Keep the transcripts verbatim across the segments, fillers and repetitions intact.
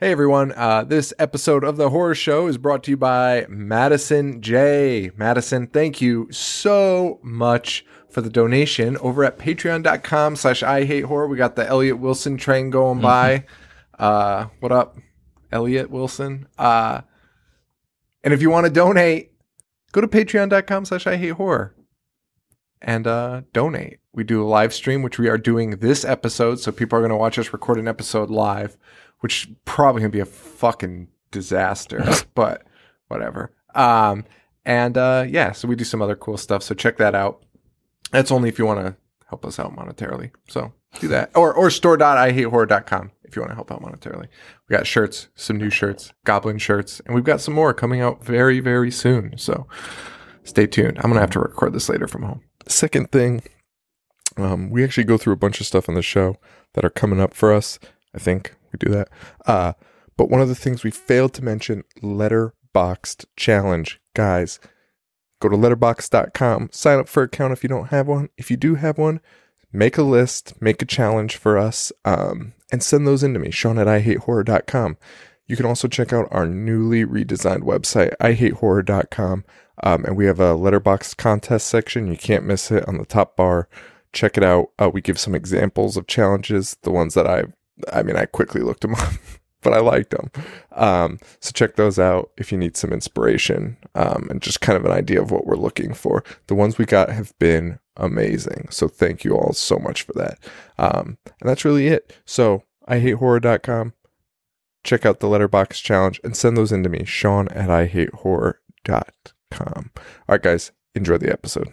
Hey everyone, uh, this episode of The Horror Show is brought to you by Madison J. Madison, thank you so much for the donation over at patreon.com slash I hate horror. We got the Elliot Wilson train going by. Uh, what up, Elliot Wilson? Uh, and if you want to donate, go to patreon.com slash I hate horror and uh, donate. We do a live stream, which we are doing this episode, so people are going to watch us record an episode live, which is probably going to be a fucking disaster, but whatever. Um, and uh, yeah, so we do some other cool stuff, so check that out. That's only if you want to help us out monetarily, so do that. Or or store dot I hate horror dot com if you want to help out monetarily. We got shirts, some new shirts, goblin shirts, and we've got some more coming out very, very soon, so stay tuned. I'm going to have to record this later from home. Second thing, um, we actually go through a bunch of stuff on the show that are coming up for us. I think we do that. Uh, but one of the things we failed to mention, Letterboxd challenge. Guys, go to letterboxd dot com, sign up for an account if you don't have one. If you do have one, make a list, make a challenge for us, um, and send those in to me, Sean at I hate horror dot com. You can also check out our newly redesigned website, I hate horror dot com, um, and we have a Letterboxd contest section. You can't miss it on the top bar. Check it out. Uh, we give some examples of challenges, the ones that I, I mean, I quickly looked them up, but I liked them. Um, so check those out if you need some inspiration um, and just kind of an idea of what we're looking for. The ones we got have been amazing. So thank you all so much for that. Um, and that's really it. So I hate horror dot com. Check out the Letterboxd challenge and send those in to me, Sean at I hate horror dot com. All right, guys, enjoy the episode.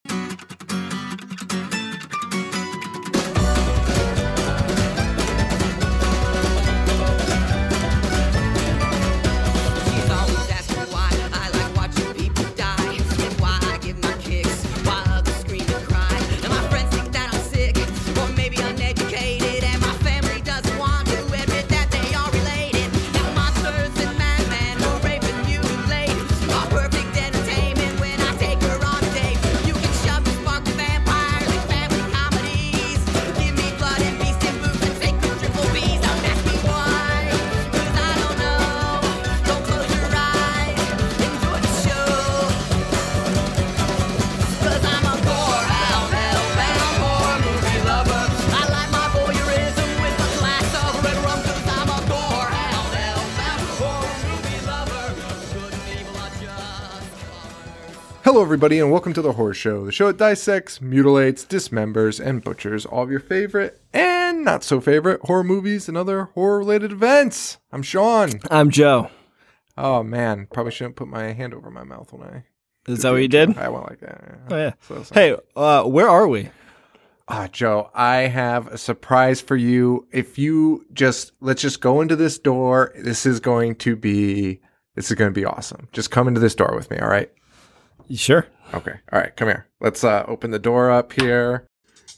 Hello, everybody, and welcome to The Horror Show, the show that dissects, mutilates, dismembers, and butchers all of your favorite and not so favorite horror movies and other horror-related events. I'm Sean. I'm Joe. Oh, man. Probably shouldn't put my hand over my mouth when I... Is that what you did? I went like that. Yeah. Oh, yeah. So, so. Hey, uh, where are we? Ah, Joe, I have a surprise for you. If you just... Let's just go into this door. This is going to be... This is going to be awesome. Just come into this door with me, all right? You sure? Okay. All right. Come here. Let's uh, open the door up here.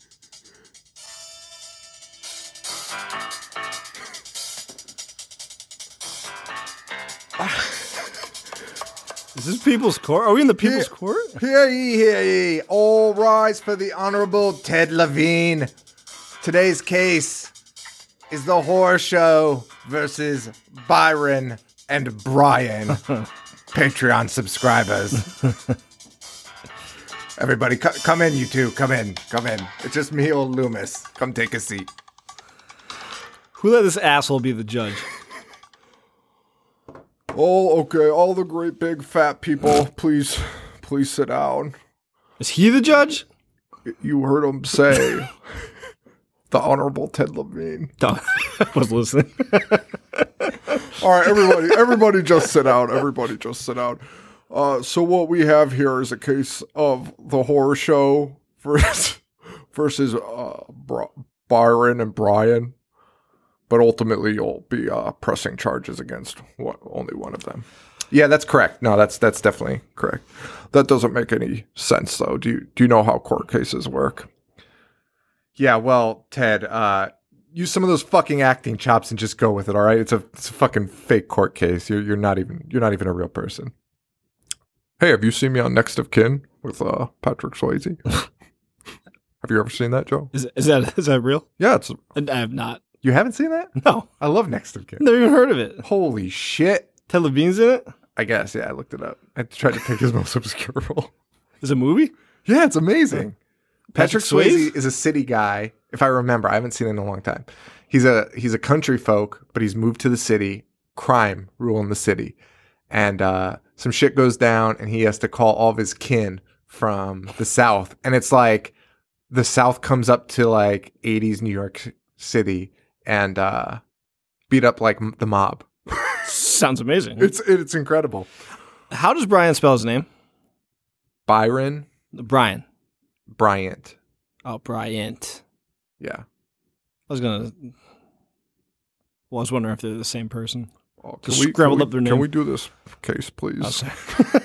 Is this People's Court? Are we in the People's Hear, Court? Hear ye, hear ye. All rise for the Honorable Ted Levine. Today's case is The Horror Show versus Byron and Brian. Patreon subscribers. Everybody, co- come in, you two. Come in. Come in. It's just me, old Loomis. Come take a seat. Who let this asshole be the judge? Oh, okay. All the great big fat people, please, please sit down. Is he the judge? You heard him say, the Honorable Ted Levine. I was listening. All right, everybody, everybody just sit down. Everybody just sit down. Uh, so what we have here is a case of The Horror Show versus, versus uh, Bri- Byron and Brian. But ultimately, you'll be uh, pressing charges against one, only one of them. Yeah, that's correct. No, that's that's definitely correct. That doesn't make any sense, though. Do you do you know how court cases work? Yeah, well, Ted, uh, use some of those fucking acting chops and just go with it. All right, it's a it's a fucking fake court case. You're you're not even you're not even a real person. Hey, have you seen me on Next of Kin with uh, Patrick Swayze? Have you ever seen that, Joe? Is is that is that real? Yeah, it's. I have not. You haven't seen that? No, I love Next of Kin. never even heard of it. Holy shit. Ted Levine's in it. I guess, yeah, I looked it up. I tried to pick his most obscure role. Is it a movie? Yeah, it's amazing. Patrick, Patrick Swayze Swayze? is a city guy, if I remember. I haven't seen it in a long time. He's a he's a country folk, but he's moved to the city. Crime ruling the city. And uh, some shit goes down, and he has to call all of his kin from the South. And it's like the South comes up to like eighties New York City and uh, beat up like m- the mob. Sounds amazing. It's it's incredible. How does Brian spell his name? Byron Brian. Bryant. Oh, Bryant. Yeah. I was gonna. Well, I was wondering if they're the same person. Oh, Just scrambled up their name. Can we do this case, please? Oh, sorry.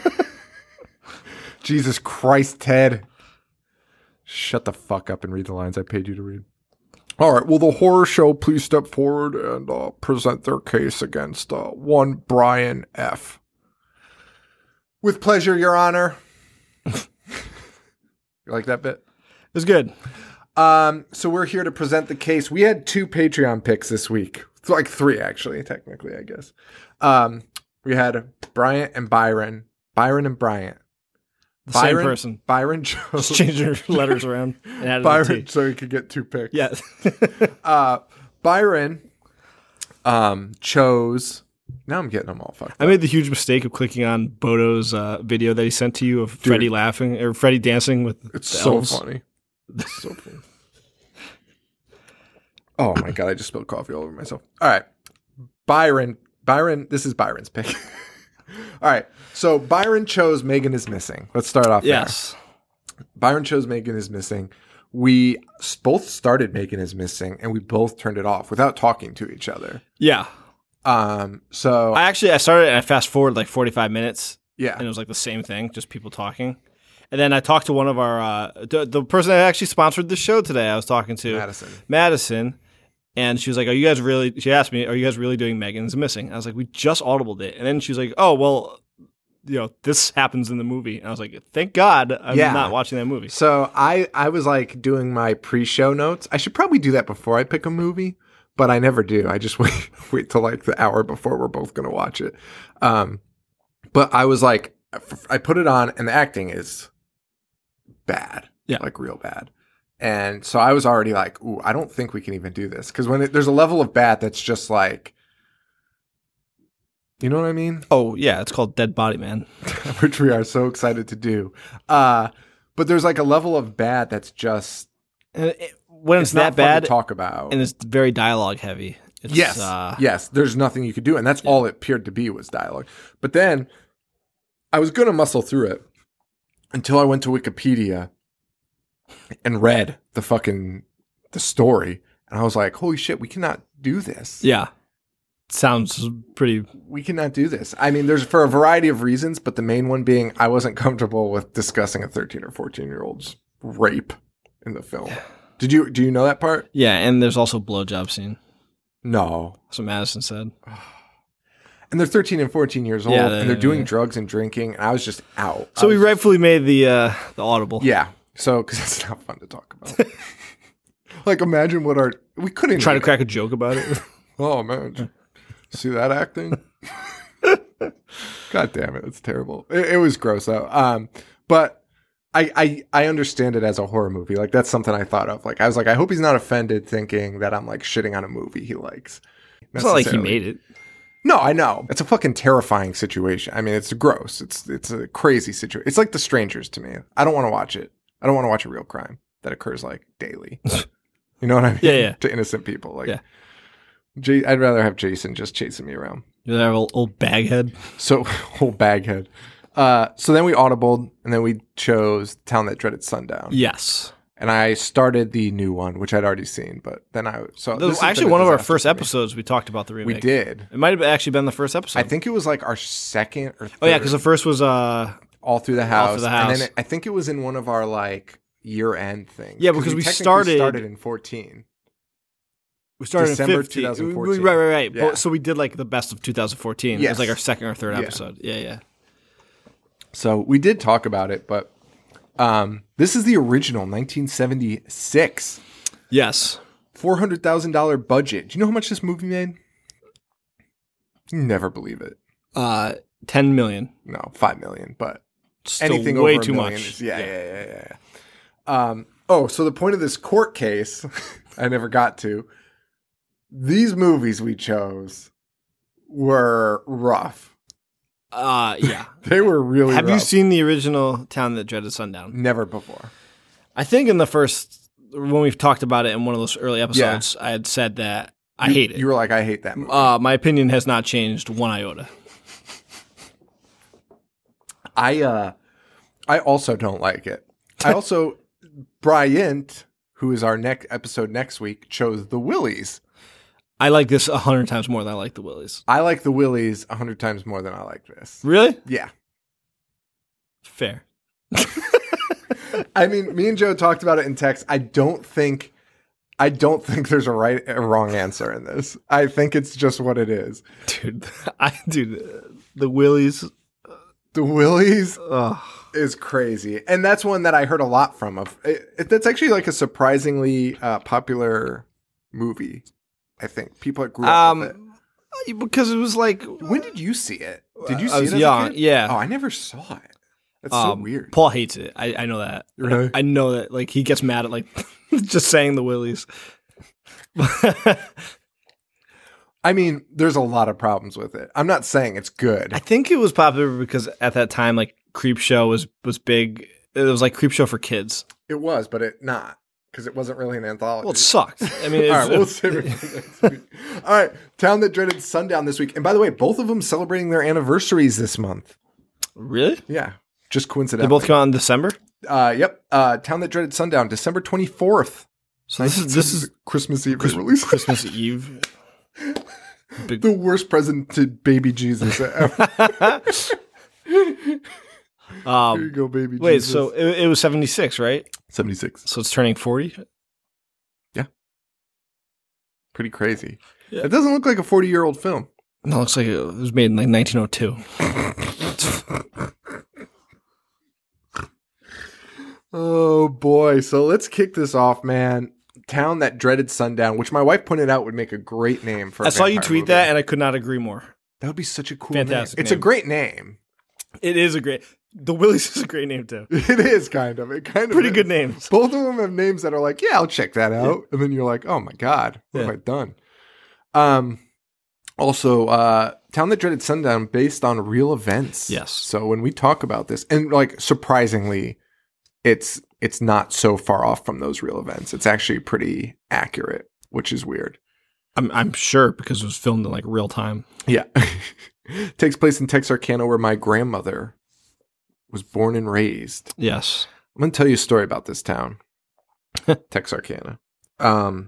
Jesus Christ, Ted. Shut the fuck up and read the lines I paid you to read. All right. Will the horror show please step forward and uh, present their case against uh, one Brian F? With pleasure, Your Honor. You like that bit? It's good. Um, so we're here to present the case. We had two Patreon picks this week. Like three, actually, technically, I guess. Um, we had Bryant and Byron. Byron and Bryant. The Byron, same person. Byron chose. Just change your letters around and add Byron, a T. so he could get two picks. Yeah. Uh, Byron um, chose. Now I'm getting them all fucked I up. made the huge mistake of clicking on Bodo's uh, video that he sent to you of Freddie laughing or Freddie dancing with It's the so elves. funny. It's so funny. Oh my God, I just spilled coffee all over myself. All right. Byron, Byron, this is Byron's pick. All right. So Byron chose Megan is Missing. Let's start off Yes. there. Byron chose Megan is Missing. We s- both started Megan is Missing and we both turned it off without talking to each other. Yeah. Um. So I actually I started and I fast forward like forty-five minutes yeah. and it was like the same thing, just people talking. And then I talked to one of our uh, the, the person that actually sponsored the show today. I was talking to Madison. Madison, and she was like, "Are you guys really?" She asked me, "Are you guys really doing Megan's Missing?" I was like, "We just audibled it," and then she was like, "Oh well, you know, this happens in the movie." And I was like, "Thank God I'm Yeah. not watching that movie." So I I was like doing my pre-show notes. I should probably do that before I pick a movie, but I never do. I just wait wait till like the hour before we're both going to watch it. Um, but I was like, I put it on, and the acting is bad, Yeah. like real bad. And so I was already like, ooh, I don't think we can even do this because when it, there's a level of bad that's just like, you know what I mean? Oh yeah, it's called Dead Body Man. Which we are so excited to do. Uh, but there's like a level of bad that's just And it, when it's, not that fun bad to talk about. and it's very dialogue heavy. It's, yes, uh, yes. There's nothing you could do, and that's all it appeared to be was dialogue. But then I was gonna muscle through it until I went to Wikipedia and read the fucking the story, and I was like, "Holy shit, we cannot do this. yeah. Sounds pretty. We cannot do this." I mean, there's for a variety of reasons, but the main one being I wasn't comfortable with discussing a thirteen or fourteen year old's rape in the film. Did you do you know that part? Yeah, and there's also blowjob scene. No. That's what Madison said. And they're thirteen and fourteen years old, Yeah, and they're they- doing drugs and drinking. And I was just out. So I we was rightfully made the uh, the audible. just- yeah. So because it's not fun to talk about. Like, imagine what our we couldn't Try to even- crack a joke about it. Oh man, see that acting? God damn it, it's terrible. It, it was gross though. Um, but I, I I understand it as a horror movie. Like that's something I thought of. Like I was like, I hope he's not offended thinking that I'm like shitting on a movie he likes. It's not like he necessarily. made it. No, I know. It's a fucking terrifying situation. I mean, it's gross. It's it's a crazy situation. It's like The Strangers to me. I don't want to watch it. I don't want to watch a real crime that occurs like daily. You know what I mean? Yeah, yeah. To innocent people. Like, Yeah. J- I'd rather have Jason just chasing me around. You're that old, old baghead. So whole baghead. Uh, so then we audibled, and then we chose Town That Dreaded Sundown. Yes. And I started the new one, which I'd already seen. But then I so That this was has actually been a one of our disaster first for me. episodes. We talked about the remake. We did. It might have actually been the first episode. I think it was like our second or third. Oh yeah, because the first was uh all through the house. Through the And House. then it, I think it was in one of our like year end things. Yeah, because we technically started- started in fourteen. we started December in fifteen. twenty fourteen. Right, right, right. Yeah. But, so we did like the best of two thousand fourteen. It Yes. was like our second or third Yeah. episode. Yeah, yeah. So we did talk about it, but um, this is the original nineteen seventy-six. Yes. four hundred thousand dollars budget. Do you know how much this movie made? You never believe it. Uh, ten million. No, five million, but Still anything way over a too million much. Is, yeah, yeah, yeah, yeah, yeah. yeah. Um, oh, so the point of this court case, I never got to. These movies we chose were rough. Uh, yeah. They were really Have rough. you seen the original Town That Dreaded Sundown? Never before. I think in the first, when we've talked about it in one of those early episodes, I had said that I hate it. You were like, I hate that movie. Uh, my opinion has not changed one iota. I uh, I also don't like it. I also, Bryant, who is our next episode next week, chose the Willies. I like this a hundred times more than I like the Willies. I like the Willies a hundred times more than I like this. Really? Yeah. Fair. I mean, me and Joe talked about it in text. I don't think, I don't think there's a right or wrong answer in this. I think it's just what it is. Dude, I dude, the Willies. The Willies Ugh. is crazy, and that's one that I heard a lot from. Of it, it, that's actually like a surprisingly uh, popular movie. I think people that grew up with it. Um, because it was like, When did you see it? Did you see I it was as young, a kid? yeah. Oh, I never saw it. That's um, so weird. Paul hates it. I, I know that. Really? I know that. Like he gets mad at like just saying the Willies. I mean, there's a lot of problems with it. I'm not saying it's good. I think it was popular because at that time, like Creepshow was was big. It was like Creepshow for kids. It was, but it not because it wasn't really an anthology. Well, it sucked. I mean, All it's, right, we'll save it for next week. All right, Town That Dreaded Sundown this week. And by the way, both of them celebrating their anniversaries this month. really? Yeah, just They coincidentally. both come out in December. Uh, yep. Uh, Town That Dreaded Sundown, December twenty-fourth. So this is this is Christmas Eve release. Christmas Eve. Big, The worst present to baby Jesus ever. Here you um, go, baby wait, Jesus. so it, it was seventy-six, right? seventy-six. So it's turning forty. Pretty crazy. Yeah. It doesn't look like a forty-year-old film. No, it looks like it was made in like nineteen oh two. Oh, boy. So let's kick this off, man. Town That Dreaded Sundown, which my wife pointed out would make a great name for a I saw you vampire tweet movie. that, and I could not agree more. That would be such a cool Fantastic name. It's a name. great name. It is a great. The Willies is a great name too. It is kind of. It kind of Pretty is. good names. Both of them have names that are like, yeah, I'll check that out. And then you're like, oh my God, what Yeah. have I done? Um, also, uh, Town That Dreaded Sundown based on real events. Yes. So when we talk about this, and like surprisingly, it's it's not so far off from those real events. It's actually pretty accurate, which is weird. I'm I'm sure because it was filmed in like real time. Yeah. Takes place in Texarkana, where my grandmother was born and raised. Yes. I'm going to tell you a story about this town, Texarkana. Um,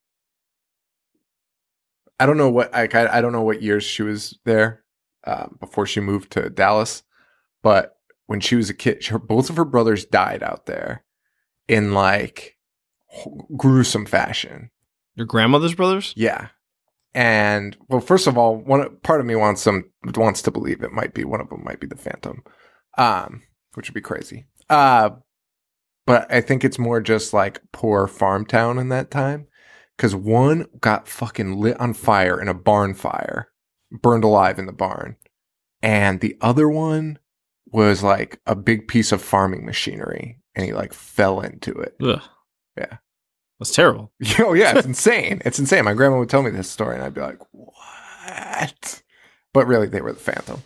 I don't know what I, I don't know what years she was there uh, before she moved to Dallas, but when she was a kid, her, both of her brothers died out there in like gruesome fashion. Your grandmother's brothers? Yeah. And well, first of all, one part of me wants some wants to believe it might be one of them might be the Phantom, um, which would be crazy. Uh, but I think it's more just like poor farm town in that time, because one got fucking lit on fire in a barn fire, burned alive in the barn, and the other one was like a big piece of farming machinery, and he like fell into it. Ugh. Yeah. That's terrible. Oh yeah, it's insane. It's insane. My grandma would tell me this story, and I'd be like, "What?" But really, they were the Phantom.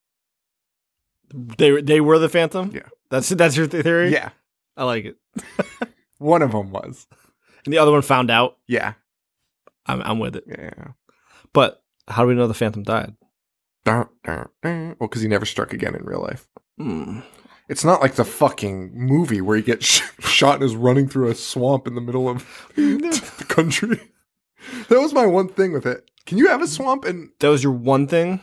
They they were the Phantom? Yeah. That's that's your theory? Yeah, I like it. one of them was. And the other one found out. Yeah, I'm I'm with it. yeah. But how do we know the Phantom died? Dun, dun, dun. Well, because he never struck again in real life. Hmm. It's not like the fucking movie where he gets sh- shot and is running through a swamp in the middle of the country. That was my one thing with it. Can you have a swamp in? That was your one thing?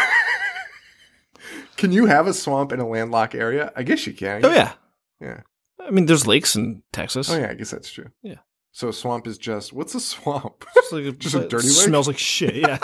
Can you have a swamp in a landlocked area? I guess you can. I Oh guess- yeah. yeah. I mean, there's lakes in Texas. Oh yeah, I guess that's true. Yeah. So a swamp is just what's a swamp? It's like a, Just a it dirty lake? Smells like shit. Yeah.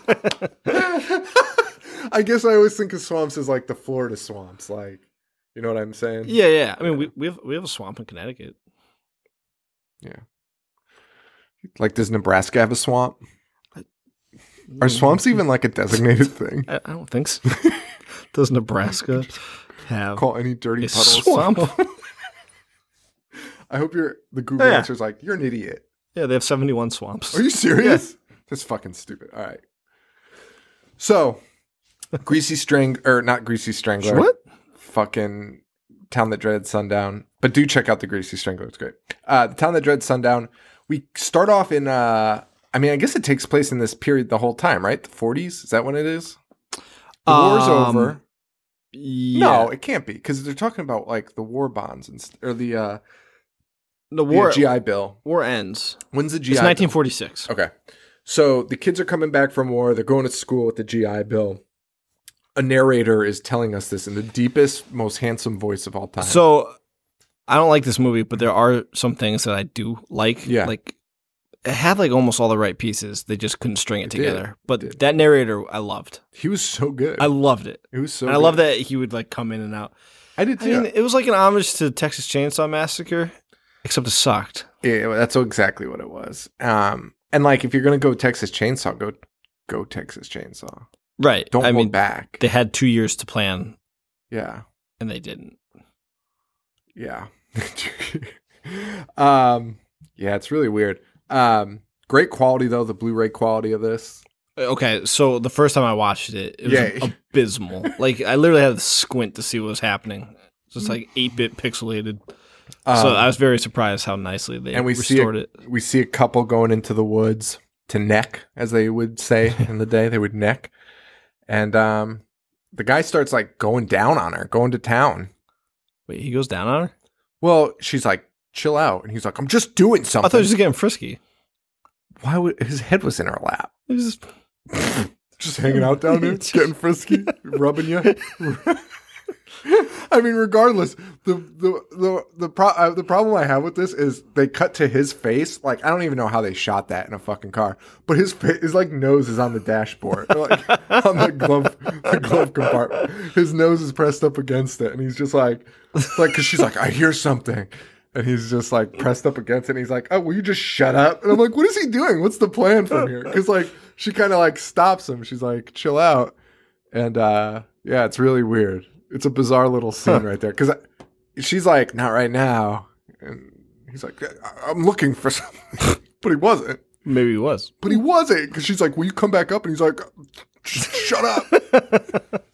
I guess I always think of swamps as like the Florida swamps, like you know what I'm saying? yeah, yeah. I mean, we we have we have a swamp in Connecticut. Yeah. Like, does Nebraska have a swamp? Are swamps even like a designated thing? I, I don't think so. Does Nebraska have Call any dirty a puddle swamp? a swamp? I hope you're the Google Yeah. answer is like, you're an idiot. Yeah, they have seventy-one swamps. Are you serious? That's fucking stupid. All right. So, Greasy Strang or not Greasy Strangler. What? Fucking Town That Dreaded Sundown. But do check out the Greasy Strangler. It's great. Uh, the Town That Dreaded Sundown. We start off in. Uh, I mean, I guess it takes place in this period the whole time, right? The forties. Is that when it is? The war's Um, over. Yeah. No, it can't be because they're talking about like the war bonds and st- or the uh, the war the G I Bill. war ends. When's the G I It's Bill? nineteen forty-six. Okay. So the kids are coming back from war. They're going to school with the G I Bill. A narrator is telling us this in the deepest, most handsome voice of all time. So I don't like this movie, but there are some things that I do like. Yeah. Like it had like almost all the right pieces. They just couldn't string it It did. together. But It did. that narrator I loved. he was so good. I loved it. it was so and good. I love that he would like come in and out. I did I too. mean, it was like an homage to Texas Chainsaw Massacre, except it sucked. yeah, that's exactly what it was. Um, and like, if you're going to go Texas Chainsaw, go go Texas Chainsaw. Right. Don't I hold mean, back. they had two years to plan, yeah. and they didn't. Yeah. um, yeah, it's really weird. Um, great quality though, the Blu-ray quality of this. Okay, so the first time I watched it, it was Yeah. abysmal. Like I literally had to squint to see what was happening. Just like eight bit pixelated. Um, so I was very surprised how nicely they and we see restored a, it. we see a couple going into the woods to neck, as they would say in the day. They would neck, and um, the guy starts like going down on her, going to town. Wait, he goes down on her? Well, she's like, "Chill out," and he's like, "I'm just doing something." I thought he was just getting frisky. Why would his head was in her lap? He was just Just hanging out down there, getting frisky, rubbing you. I mean, regardless, the the the the, pro- uh, the problem I have with this is they cut to his face. Like, I don't even know how they shot that in a fucking car, but his fa- his like nose is on the dashboard, like on the glove the glove compartment. His nose is pressed up against it, and he's just like, like, because she's like, I hear something. And he's just like pressed up against it. And he's like, oh, will you just shut up? And I'm like, what is he doing? What's the plan from here? Because like she kind of like stops him. She's like, chill out. And uh, yeah, it's really weird. It's a bizarre little scene right there. Because she's like, not right now. And he's like, I- I'm looking for something. But he wasn't. maybe he was. But he wasn't. Because she's like, will you come back up? And he's like, just shut up.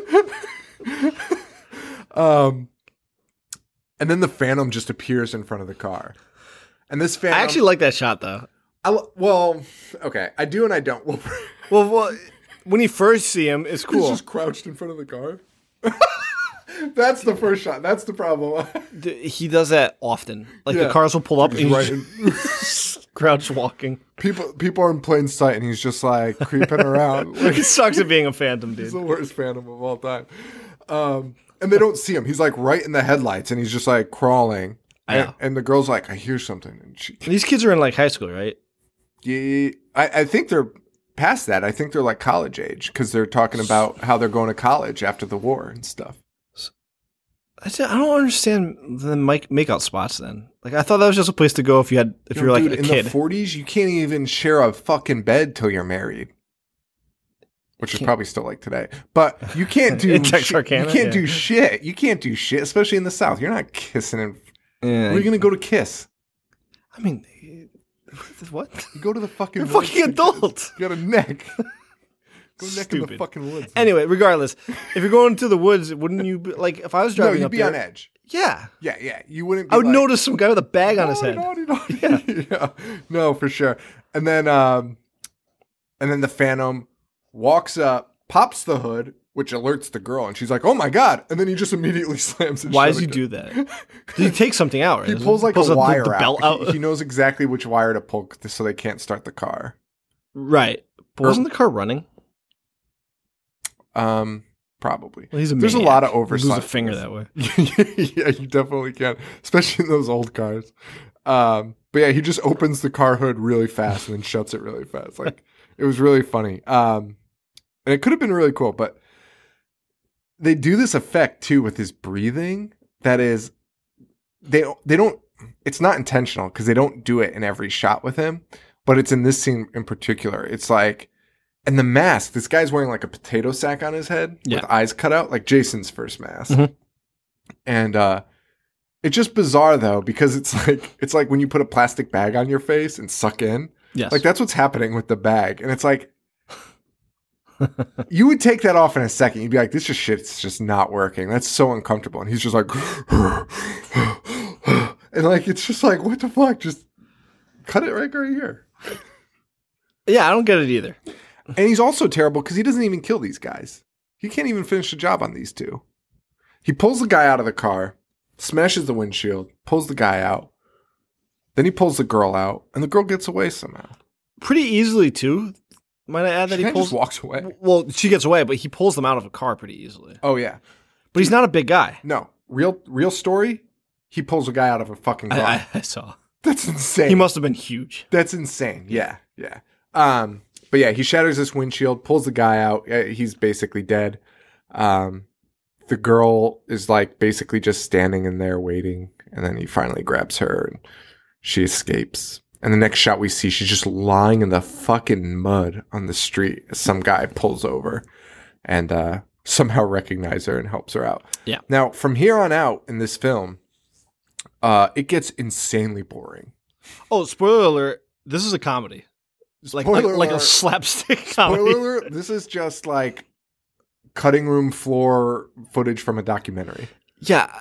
um. And then the Phantom just appears in front of the car. And this Phantom... I actually like that shot though. I, lo- well, okay. I do and I don't. Well, Well, well when you first see him, it's he's cool. just crouched in front of the car. That's the first shot. That's the problem. D- He does that often. Like Yeah. the cars will pull up He's and right he's in- just crouch walking. people, people are in plain sight and he's just like creeping around. Like, He sucks at being a phantom, he's dude. the worst Phantom of all time. Um, and they don't see him. He's like right in the headlights and he's just like crawling. I And, know. and the girl's like, I hear something. And she... These kids are in like high school, right? Yeah, I, I think they're past that. I think they're like college age because they're talking about how they're going to college after the war and stuff. I just- I don't understand the make makeout spots. Then, like, I thought that was just a place to go if you had if you were like Dude, a in kid. the forties, you can't even share a fucking bed till you're married, which is Can't- probably still like today. But you can't do In shi- Texarkana, you can't yeah. do shit. You can't do shit, especially in the South. You're not kissing. And Yeah. where are you gonna go to kiss? I mean, what? You go to the fucking. You're a woods fucking to kiss. adult. You got a neck. Go neck in the Stupid. fucking woods. Anyway, regardless, if you're going to the woods, wouldn't you be, like if I was no, driving you'd up be there? on edge. Yeah, Yeah, yeah. You wouldn't. Be I would like, notice some guy with a bag on his head. Naughty, naughty, naughty. Yeah. No, for sure. And then um and then the Phantom walks up, pops the hood, which alerts the girl, and she's like, oh my god. And then he just immediately slams it Why shut does he again. do that? Did he take something out? Right? He pulls like a the- wire the, the belt out. out. He, he knows exactly which wire to pull so they can't start the car. Right, but Or- wasn't the car running? Um probably. Well, he's a There's a maniac. lot of You oversight. Lose a finger that way. Yeah, you definitely can, especially in those old cars. Um, but yeah, he just opens the car hood really fast and then shuts it really fast. Like it was really funny. Um, and it could have been really cool, but they do this effect too with his breathing. That is, they they don't. it's not intentional because they don't do it in every shot with him, but it's in this scene in particular. It's like, and the mask, this guy's wearing like a potato sack on his head Yeah. with eyes cut out, like Jason's first mask. Mhm. And uh, it's just bizarre though, because it's like, it's like when you put a plastic bag on your face and suck in. Yes. Like that's what's happening with the bag. And it's like, you would take that off in a second. You'd be like, this just shit's just not working. That's so uncomfortable. And he's just like, and like, it's just like, what the fuck? Just cut it right, right here. Yeah, I don't get it either. And he's also terrible because he doesn't even kill these guys. He can't even finish the job on these two. He pulls the guy out of the car, smashes the windshield, pulls the guy out. Then he pulls the girl out, and the girl gets away somehow. Pretty easily, too. Might I add that She he kinda pulls... just walks away. Well, she gets away, but he pulls them out of a car pretty easily. Oh, yeah. But he's not a big guy. No. Real real story, he pulls a guy out of a fucking car. I, I, I saw. That's insane. He must have been huge. That's insane. Yeah, yeah. Um, but yeah, he shatters this windshield, pulls the guy out. Uh, He's basically dead. Um, the girl is like basically just standing in there waiting, and then he finally grabs her and she escapes. And the next shot we see, she's just lying in the fucking mud on the street as some guy pulls over and uh, somehow recognizes her and helps her out. Yeah. Now, from here on out in this film, uh, it gets insanely boring. Oh, spoiler alert. This is a comedy. It's like, like, Spoiler like a alert. slapstick comedy. Spoiler alert, this is just like cutting room floor footage from a documentary. Yeah.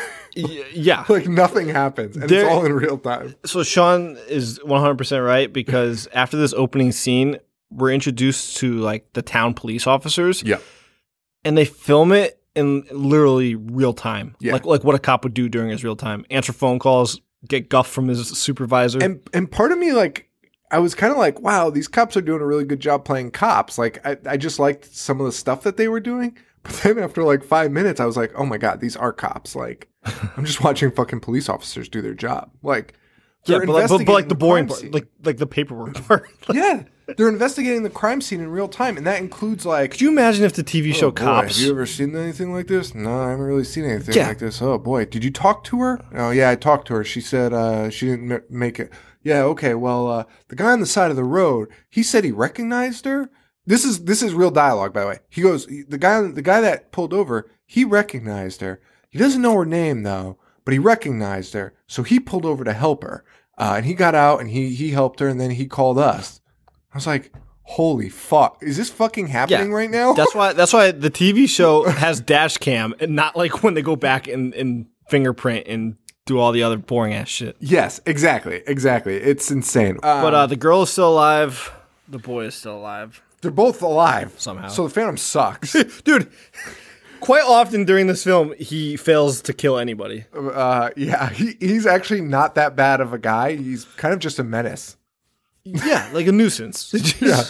Y- yeah. Like nothing happens, and There- it's all in real time. So Sean is one hundred percent right, because after this opening scene, we're introduced to like the town police officers. Yeah. And they film it in literally real time. Yeah. Like like what a cop would do during his real time. Answer phone calls, get guff from his supervisor. And and part of me, like, I was kind of like, wow, these cops are doing a really good job playing cops. Like, I, I just liked some of the stuff that they were doing. But then after like five minutes, I was like, oh my God, these are cops. Like, I'm just watching fucking police officers do their job. Like, yeah, they're but like, but, but like investigating the boring crime part, scene. like like the paperwork part. Like, Yeah, they're investigating the crime scene in real time, and that includes like. could you imagine if the T V show Oh, boy, Cops? have you ever seen anything like this? No, I haven't really seen anything Yeah. like this. Oh boy, did you talk to her? Oh yeah, I talked to her. She said uh, she didn't m- make it. Yeah, okay. Well, uh, the guy on the side of the road, he said he recognized her. This is this is real dialogue, by the way. He goes, the guy the guy that pulled over, he recognized her. He doesn't know her name though, but he recognized her, so he pulled over to help her. Uh, and he got out and he he helped her, and then he called us. I was like, holy fuck, is this fucking happening Yeah. right now? That's why that's why the T V show has dash cam and not like when they go back and, and fingerprint and do all the other boring ass shit. Yes, exactly, exactly. It's insane. Um, But uh, the girl is still alive. The boy is still alive. they're both alive Somehow. So the Phantom sucks. Dude, quite often during this film, he fails to kill anybody. uh, yeah, he, he's actually not that bad of a guy. He's kind of just a menace. Yeah, like a nuisance. Yeah.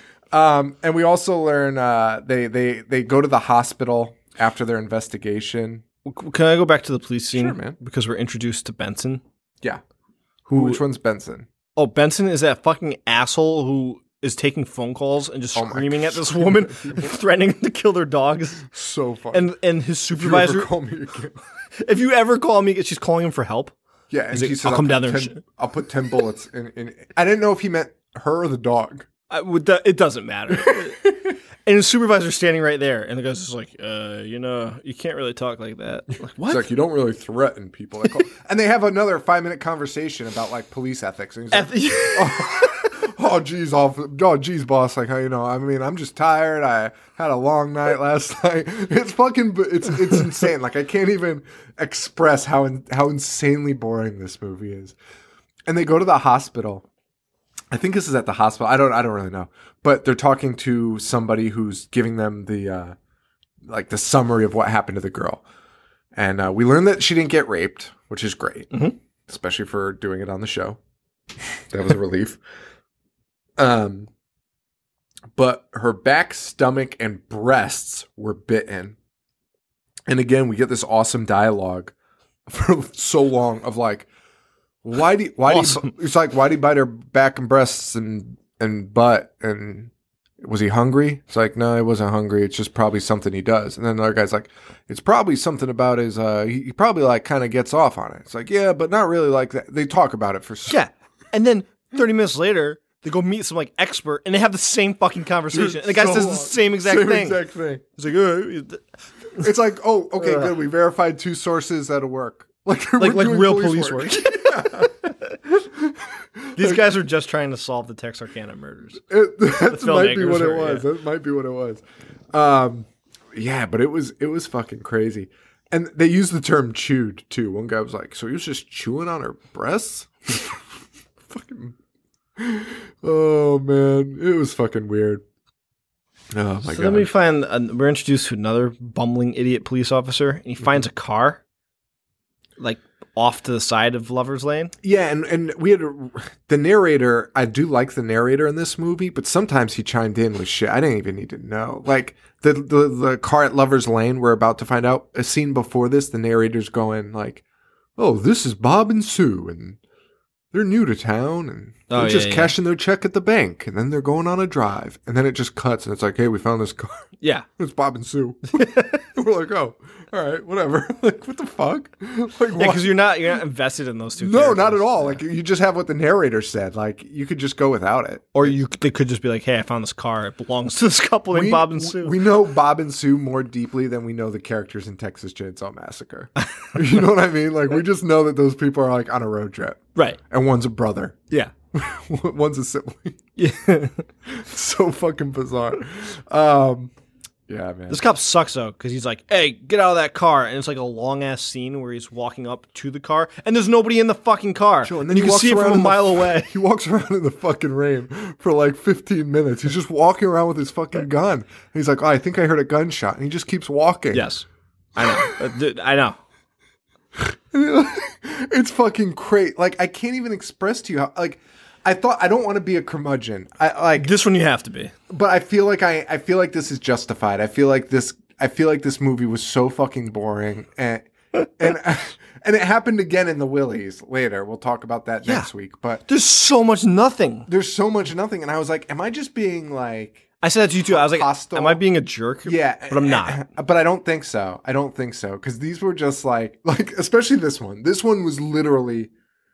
Um, and we also learn uh, they they they go to the hospital after their investigation. Can I go back to the police scene? Sure, man. Because we're introduced to Benson. Yeah. Who? Which one's Benson? Oh, Benson is that fucking asshole who is taking phone calls and just Oh my screaming at God. this woman, threatening to kill their dogs. So funny. And and his If you ever supervisor, call me again. if you ever call me, she's calling him for help. Yeah, and He's like, he says, "I'll come put down there and ten sh-" I'll put ten bullets in, in. I didn't know if he meant her or the dog. I would, it doesn't matter. And his supervisor's standing right there, and the guy's just like, uh, you know, you can't really talk like that. Like, what? It's like, you don't really threaten people. Like, and they have another five minute conversation about like police ethics. And he's like, At the- oh, oh, geez, off, oh, geez, boss. Like, you know, I mean, I'm just tired. I had a long night last night. It's fucking, it's it's insane. Like, I can't even express how in, how insanely boring this movie is. And they go to the hospital. I think this is at the hospital. I don't, I don't really know. But they're talking to somebody who's giving them the, uh, like the summary of what happened to the girl. And uh, we learned that she didn't get raped, which is great, Mhm. especially for doing it on the show. That was a relief. Um, but her back, stomach, and breasts were bitten. And again, we get this awesome dialogue for so long of like, why do you, why Awesome. do you, it's like, why do you bite her back and breasts and and butt and Was he hungry? It's like, no, he wasn't hungry. It's just probably something he does. And then the other guy's like, it's probably something about his, uh, he, he probably like kind of gets off on it. It's like, yeah, but not really like that. They talk about it for so- Yeah. And then thirty minutes later, they go meet some like expert and they have the same fucking conversation. And the guy So says the long. same exact Same thing. exact thing. It's like, uh, It's like, oh, okay, Ugh. good. We verified two sources that'll work. Like, like, we're like doing real police work. Yeah. These guys are just trying to solve the Texarkana murders. It, that might be filmmakers what it were, was. yeah. That might be what it was. Um, yeah, but it was it was fucking crazy. And they used the term chewed too. One guy was like, so he was just chewing on her breasts? Fucking oh man. It was fucking weird. Oh my so god. then we find, uh, we're introduced to another bumbling idiot police officer, and he finds a car, like, off to the side of Lover's Lane. Yeah, and, and we had a, the narrator. I do like the narrator in this movie, but sometimes he chimed in with shit I didn't even need to know. Like the the the car at Lover's Lane. We're about to find out a scene before this. The narrator's going like, "Oh, this is Bob and Sue, and they're new to town, and they're Oh, yeah, just yeah. cashing their check at the bank, and then they're going on a drive, and then it just cuts, and it's like, hey, we found this car. Yeah. It's Bob and Sue. We're like, oh, all right, whatever. Like, what the fuck? Like, Yeah, why- because you're not you're not invested in those two. no, not characters. at all. Like you just have what the narrator said. Like you could just go without it. Or you they could just be like, hey, I found this car. It belongs to this couple named Bob and Sue. We know Bob and Sue more deeply than we know the characters in Texas Chainsaw Massacre. You know what I mean? Like we just know that those people are like on a road trip, right. and one's a brother, Yeah. one's a sibling. Yeah. So fucking bizarre. Um, yeah, man. This cop sucks though, because he's like, hey, get out of that car. And it's like a long ass scene where he's walking up to the car and there's nobody in the fucking car. Sure, and and then you he can walks see it around from a in the- mile away. He walks around in the fucking rain for like fifteen minutes. He's just walking around with his fucking gun. And he's like, oh, I think I heard a gunshot. And he just keeps walking. Yes. I know. Uh, dude, I know. It's fucking great. Like, I can't even express to you how, like, I thought, I don't want to be a curmudgeon. I like, This one you have to be. but I feel like I, I feel like this is justified. I feel like this, I feel like this movie was so fucking boring. And, and, and it happened again in the Willies later. We'll talk about that Yeah. next week. But There's so much nothing. there's so much nothing. And I was like, am I just being like, I said that to you too. I was like, Hostile. am I being a jerk? yeah, But I'm not. But I don't think so. I don't think so because these were just like, like especially this one. This one was literally.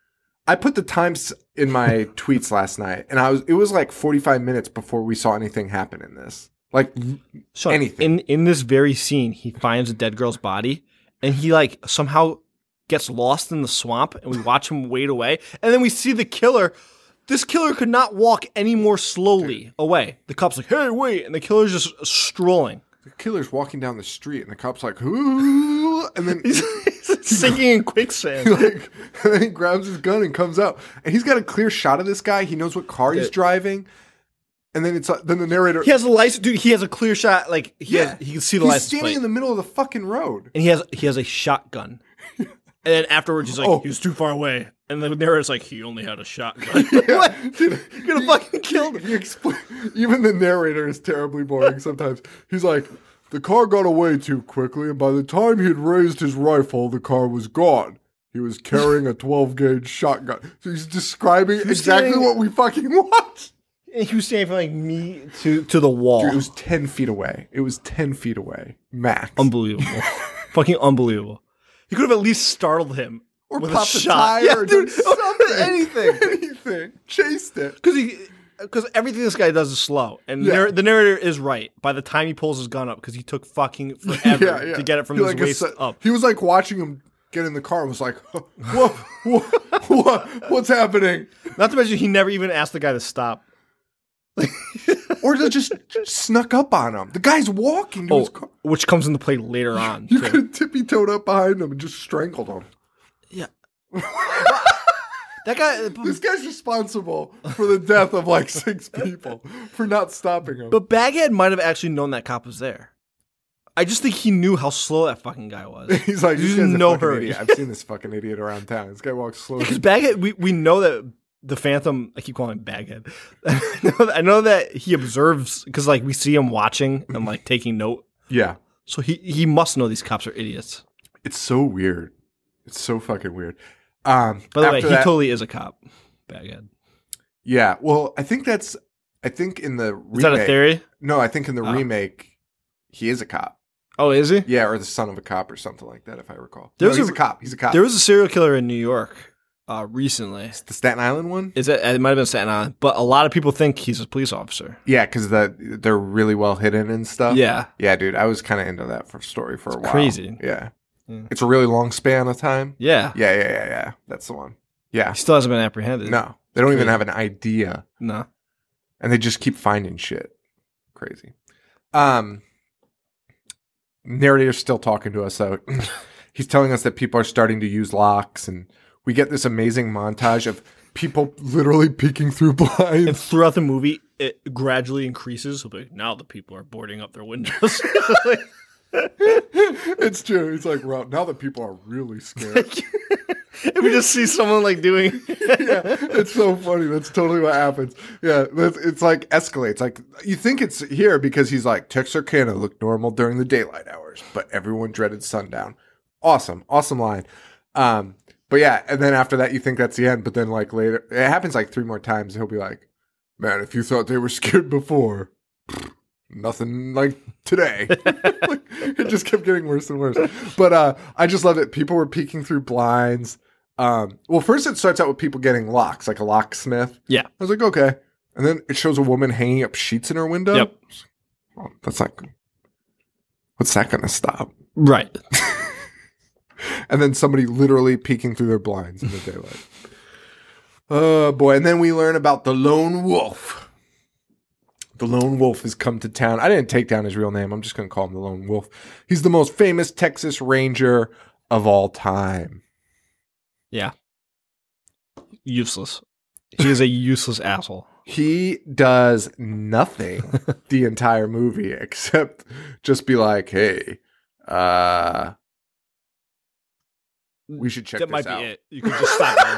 I put the times in my tweets last night, and I was. It was like forty-five minutes before we saw anything happen in this. Like So anything. in in this very scene, he finds a dead girl's body, and he like somehow gets lost in the swamp, and we watch him wade away, and then we see the killer. This killer could not walk any more slowly away. The cop's like, "Hey, wait!" and the killer's just strolling. The killer's walking down the street, and the cop's like, "Ooh," and then He's sinking in quicksand. like, and then he grabs his gun and comes out, and he's got a clear shot of this guy. He knows what car he's Yeah. driving, and then it's like, then the narrator. He has a license, dude. He has a clear shot. Like he yeah, has, he can see the he's license standing plate, in the middle of the fucking road. and he has he has a shotgun. And then afterwards, he's like, Oh. he was too far away. And the narrator's like, he only had a shotgun. What? Dude, You could have fucking killed him. He expl- even the narrator is terribly boring sometimes. He's like, the car got away too quickly, and by the time he had raised his rifle, the car was gone. He was carrying a twelve gauge shotgun. So he's describing exactly saying- what we fucking watched. And he was standing from like me to, to the wall. Dude, it was ten feet away. It was ten feet away. Max. Unbelievable. Fucking unbelievable. He could have at least startled him or with popped a a shot. tire Yeah, or dude, done something. anything. Anything. Chased it. Because he, because everything this guy does is slow, and Yeah. narr- the narrator is right. By the time he pulls his gun up, because he took fucking forever Yeah, yeah. to get it from He his like waist ass- up. He was like watching him get in the car and was like, what, what, what, what's happening? Not to mention, he never even asked the guy to stop. Or they just snuck up on him. The guy's walking to Oh, his car. which comes into play later on. You too. could have tippy-toed up behind him and just strangled him. Yeah. That guy. This guy's responsible for the death of like six people for not stopping him. But Baghead might have actually known that cop was there. I just think he knew how slow that fucking guy was. He's like, There's this guy's a no fucking hurry. idiot. I've seen this fucking idiot around town. This guy walks slowly. Because Baghead, we, we know that the Phantom, I keep calling him Baghead. I know that, I know that he observes, because like we see him watching and like taking note. Yeah. So he, he must know these cops are idiots. It's so weird. It's so fucking weird. Um, By the way, after he that- totally is a cop, Baghead. Yeah, well, I think that's I think in the remake, Is that a theory? No, I think in the Oh. remake, he is a cop. Oh, is he? Yeah, or the son of a cop or something like that, if I recall. There No, was he's a- a cop. He's a cop. There was a serial killer in New York uh, recently. the Staten Island one? Is it? It might have been Staten Island, but a lot of people think he's a police officer. Yeah, because the, they're really well hidden and stuff. Yeah. Yeah, dude, I was kind of into that for story for a while. crazy. Yeah. Yeah. It's a really long span of time. Yeah. Yeah, yeah, yeah, yeah. That's the one. Yeah. He still hasn't been apprehended. No, they don't even Crazy. have an idea. No. And they just keep finding shit. Crazy. Um, narrator's still talking to us, though. He's telling us that people are starting to use locks, and we get this amazing montage of people literally peeking through And blinds. throughout the movie, it gradually increases. He'll be like, now the people are boarding up their windows. Like, It's true. He's like, well, now that people are really scared. and we just see someone like doing. Yeah, it's so funny. That's totally what happens. Yeah, that's, it's like escalates. Like you think it's here because he's like Texarkana looked normal during the daylight hours, but everyone dreaded sundown. Awesome, awesome line. Um, but yeah, and then after that, you think that's the end. But then like later, it happens like three more times. He'll be like, "Man, if you thought they were scared before, nothing like today." Like, it just kept getting worse and worse. But uh, I just love it. People were peeking through blinds. Um, well, first it starts out with people getting locks, like a locksmith. Yeah. I was like, okay. And then it shows a woman hanging up sheets in her window. Yep. Well, that's not good. What's that going to stop? Right. And then somebody literally peeking through their blinds in the daylight. Oh, boy. And then we learn about the lone wolf. The lone wolf has come to town. I didn't take down his real name. I'm just going to call him the lone wolf. He's the most famous Texas Ranger of all time. Yeah. Useless. He is a useless asshole. He does nothing the entire movie except just be like, hey, uh, we should check That this might out. be it. You could just stop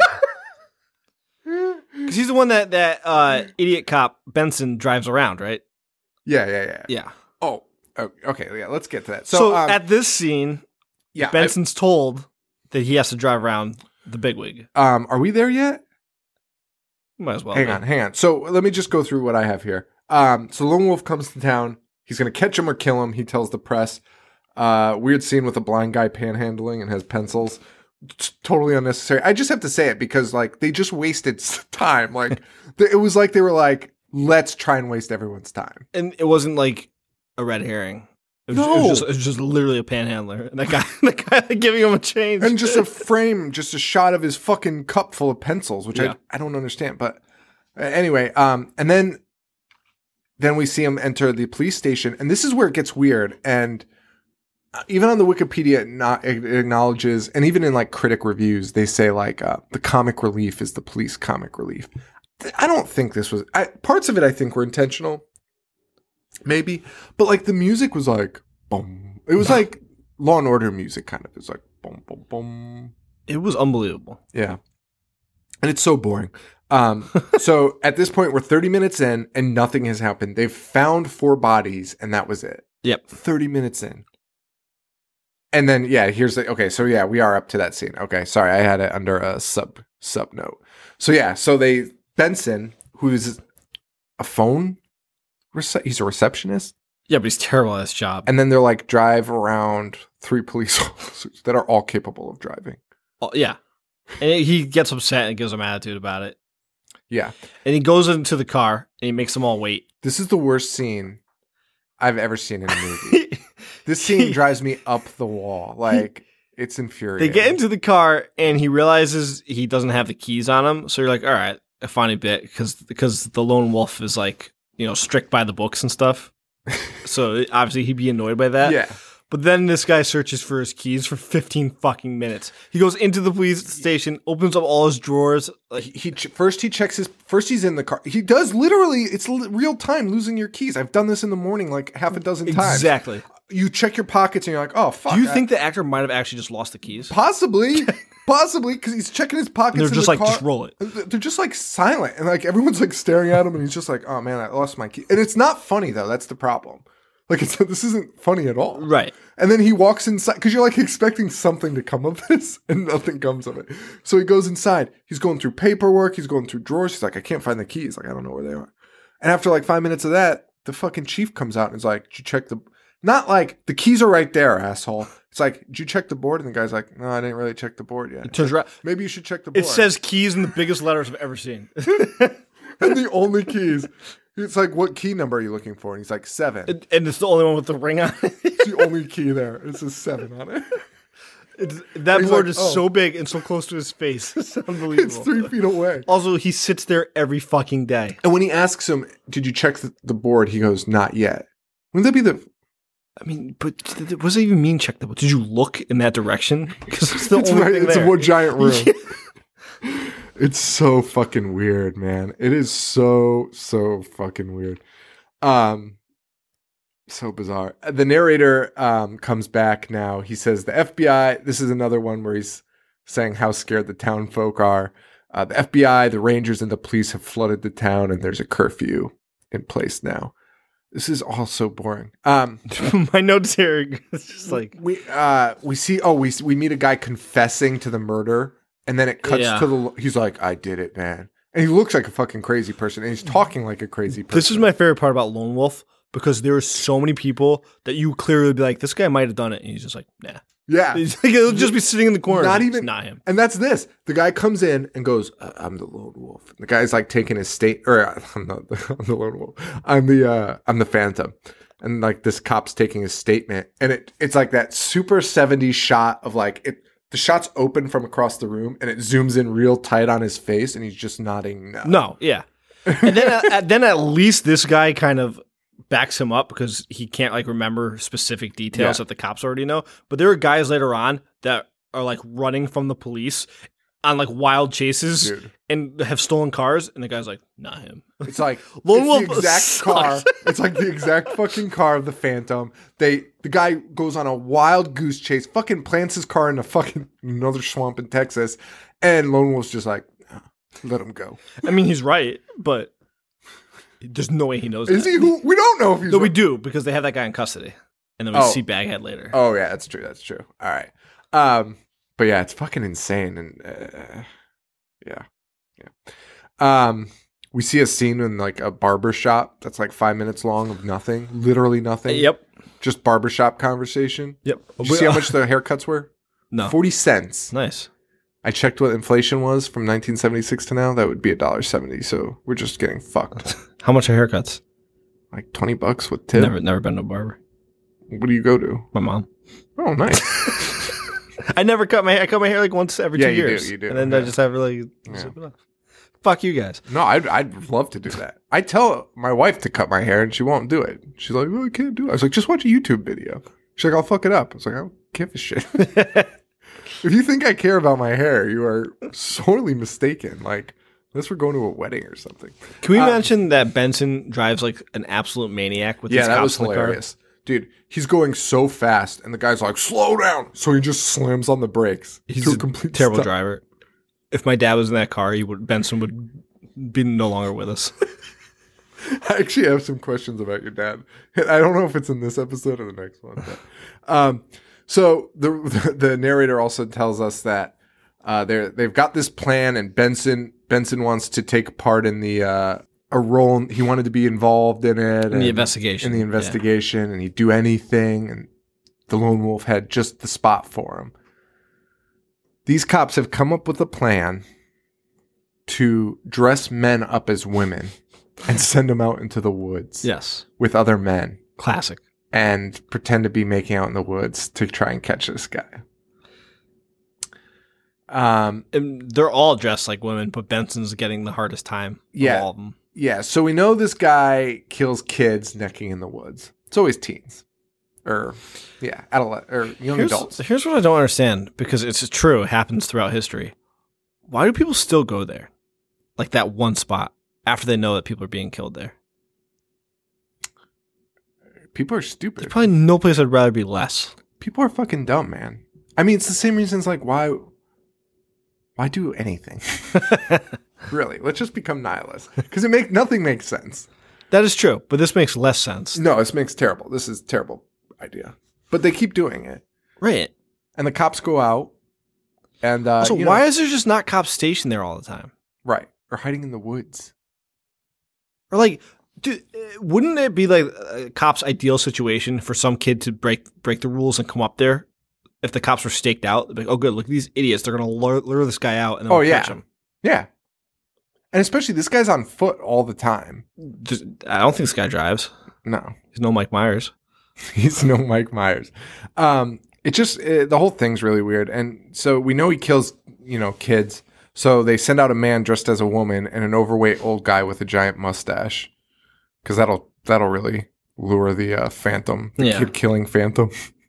him. Because he's the one that that uh, idiot cop Benson drives around, right? Yeah, yeah, yeah. Yeah. Oh, oh, okay. Yeah, let's get to that. So, So, um, at this scene, yeah, I- Benson's told that he has to drive around the bigwig. um, are we there yet? Might as well. hang be. on, hang on. So let me just go through what I have here. Um, so Lone Wolf comes to town. He's going to catch him or kill him. He tells the press. Uh, weird scene with a blind guy panhandling and has pencils. It's totally unnecessary. I just have to say it because like they just wasted s- time. Like th- it was like they were like, let's try and waste everyone's time. And it wasn't like a red herring. It was, it No. was just it was just literally a panhandler. And that guy, the guy like, giving him a change. And just a frame, just a shot of his fucking cup full of pencils, which Yeah. I I don't understand. But uh, anyway, um, and then then we see him enter the police station, and this is where it gets weird. And uh, even on the Wikipedia, it, not, it acknowledges, and even in like critic reviews, they say like uh, the comic relief is the police comic relief. I don't think this was I, parts of it. I think were intentional, maybe, but like the music was like boom. It was like Law and Order music, kind of. It's like boom, boom, boom. It was unbelievable. Yeah. And it's so boring. Um, so at this point, we're thirty minutes in and nothing has happened. They've found four bodies and that was it. Yep. thirty minutes in. And then, yeah, here's the, okay. So yeah, we are up to that scene. Okay. Sorry. I had it under a sub, sub note. So yeah. So they, Benson, who is a phone, rece- he's a receptionist. Yeah, but he's terrible at his job. And then they're like, drive around three police officers that are all capable of driving. Oh, yeah. And he gets upset and gives them attitude about it. Yeah. And he goes into the car and he makes them all wait. This is the worst scene I've ever seen in a movie. This scene drives me up the wall. Like, it's They infuriating. get into the car and he realizes he doesn't have the keys on him. So you're like, all right, a funny bit because because the lone wolf is like, you know, strict by the books and stuff. So obviously he'd be annoyed by that. Yeah. But then this guy searches for his keys for fifteen fucking minutes. He goes into the police station, opens up all his drawers. Like, He, he ch- first he checks his first he's in the car. He does literally it's li- real time losing your keys. I've done this in the morning like half a dozen times. exactly. You check your pockets and you're like, "Oh fuck." Do you I- think the actor might have actually just lost the keys? possibly possibly cuz he's checking his pockets And they're in just the like, car. just roll it. They're just like silent and like everyone's like staring at him and he's just like, "Oh man, I lost my key." And it's not funny though. That's the problem. Like it's this isn't funny at all. Right. And then he walks inside because you're like expecting something to come of this and nothing comes of it. So he goes inside. He's going through paperwork. He's going through drawers. He's like, I can't find the keys. Like, I don't know where they are. And after like five minutes of that, the fucking chief comes out and is like, did you check the, not like the keys are right there, asshole. It's like, did you check the board? And the guy's like, no, I didn't really check the board yet. It turns around. Maybe you should check the board. It says keys in the biggest letters I've ever seen. And the only keys. It's like, what key number are you looking for? And he's like, seven. and, and it's the only one with the ring on it. It's the only key there. It says seven on it. It's, that He's board like, is oh. so big and so close to his face. It's unbelievable. It's three feet away. Also, he sits there every fucking day. And when he asks him, did you check the, the board? He goes, not yet. Wouldn't that be the... I mean, but what does it even mean, check the board? Did you look in that direction? Because it's the It's, only right, thing it's there. a one giant room. It's so fucking weird, man. It is so, so fucking weird. Um, so bizarre. The narrator um, comes back now. He says the F B I, this is another one where he's saying how scared the town folk are. Uh, the F B I, the Rangers, and the police have flooded the town, and there's a curfew in place now. This is all so boring. Um, My notes here, it's just like, we uh, we see, oh, we we meet a guy confessing to the murder, and then it cuts Yeah. to the, he's like, I did it, man. And he looks like a fucking crazy person, and he's talking like a crazy person. this is my favorite part about Lone Wolf, because there are so many people that you clearly be like, this guy might have done it. And he's just like, nah. Yeah. He's like, he'll just be sitting in the corner. Not It's even- not him. And that's this. The guy comes in and goes, uh, I'm the lone wolf. And the guy's like taking his state, or uh, I'm not the, I'm the lone wolf. I'm the, uh, I'm the phantom. And like this cop's taking his statement. And it it's like that super seventies shot of like, it. the shot's open from across the room and it zooms in real tight on his face and he's just nodding no. No, yeah. And then, uh, at, then at least this guy kind of backs him up because he can't like remember specific details Yeah. that the cops already know. But there are guys later on that are like running from the police on like wild chases Dude. and have stolen cars, and the guy's like, not him. It's like Lone it's Wolf the exact sucks. car. It's like the exact fucking car of the Phantom. They the guy goes on a wild goose chase, fucking plants his car in a fucking another swamp in Texas, and Lone Wolf's just like, "Nah, let him go. I mean, he's right, but there's no way he knows Is that. he? Who? We don't know if he's. No, we right. do, because they have that guy in custody. And then we Oh. see Baghead later. Oh yeah, that's true. That's true. All right. Um, but yeah, it's fucking insane, and uh, yeah, yeah. Um, we see a scene in like a barber shop that's like five minutes long of nothing, literally nothing. Yep. Just barbershop conversation. Yep. Did you see how much the haircuts were? No. Forty cents. Nice. I checked what inflation was from nineteen seventy-six to now. That would be a dollar seventy. So we're just getting fucked. How much are haircuts? Like twenty bucks with tip. Never, never been to a barber. What do you go to? My mom. Oh, nice. I never cut my hair. I cut my hair like once every Yeah, two you do, years. you do, And then I yeah. just have like, Yeah. fuck you guys. No, I'd, I'd love to do that. I tell my wife to cut my hair and she won't do it. She's like, well, I can't do it. I was like, just watch a YouTube video. She's like, I'll fuck it up. I was like, I don't give a shit. If you think I care about my hair, you are sorely mistaken. Like, unless we're going to a wedding or something. Can we Um, mention that Benson drives like an absolute maniac with Yeah, these that cops was in the car? hilarious. Dude, he's going so fast and the guy's like, slow down. So he just slams on the brakes. He's to a a complete terrible stop. driver. If my dad was in that car, he would Benson would be no longer with us. I actually have some questions about your dad. I don't know if it's in this episode or the next one. But, um, so the, the the narrator also tells us that uh, they they've got this plan, and Benson Benson wants to take part in the uh, a role. in- He wanted to be involved in it In the and- investigation. In the yeah. investigation, and he'd do anything. And the Lone Wolf had just the spot for him. These cops have come up with a plan to dress men up as women and send them out into the woods Yes. with other men Classic. and pretend to be making out in the woods to try and catch this guy. Um, And they're all dressed like women, but Benson's getting the hardest time Yeah. of all of them. yeah, so we know this guy kills kids necking in the woods. It's always teens. Or, yeah, adolescent or young Here's, adults. here's what I don't understand, because it's true. It happens throughout history. Why do people still go there? Like that one spot after they know that people are being killed there. People are There's stupid. probably no place I'd rather be less. People are fucking dumb, man. I mean, it's the same reasons like why why do anything? Really, let's just become nihilists because it make nothing makes sense. That is true, but this makes less sense. No, this makes terrible. This is a terrible idea, but they keep doing it, Right. and the cops go out, and uh, So you know, why is there just not cops stationed there all the time? right or hiding in the woods? Or like, Dude, wouldn't it be like a cop's ideal situation for some kid to break break the rules and come up there? If the cops were staked out, they'd be like, oh, good, look at these idiots. They're going to lure, lure this guy out and then Oh, we'll yeah. catch him. Yeah. And especially this guy's on foot all the time. Just, I don't think this guy drives. No. He's no Mike Myers. He's no Mike Myers. Um, it just, it, the whole thing's really weird. And so we know he kills, you know, kids. So they send out a man dressed as a woman and an overweight old guy with a giant mustache. Because that'll, that'll really lure the uh, phantom, the Yeah. kid killing phantom.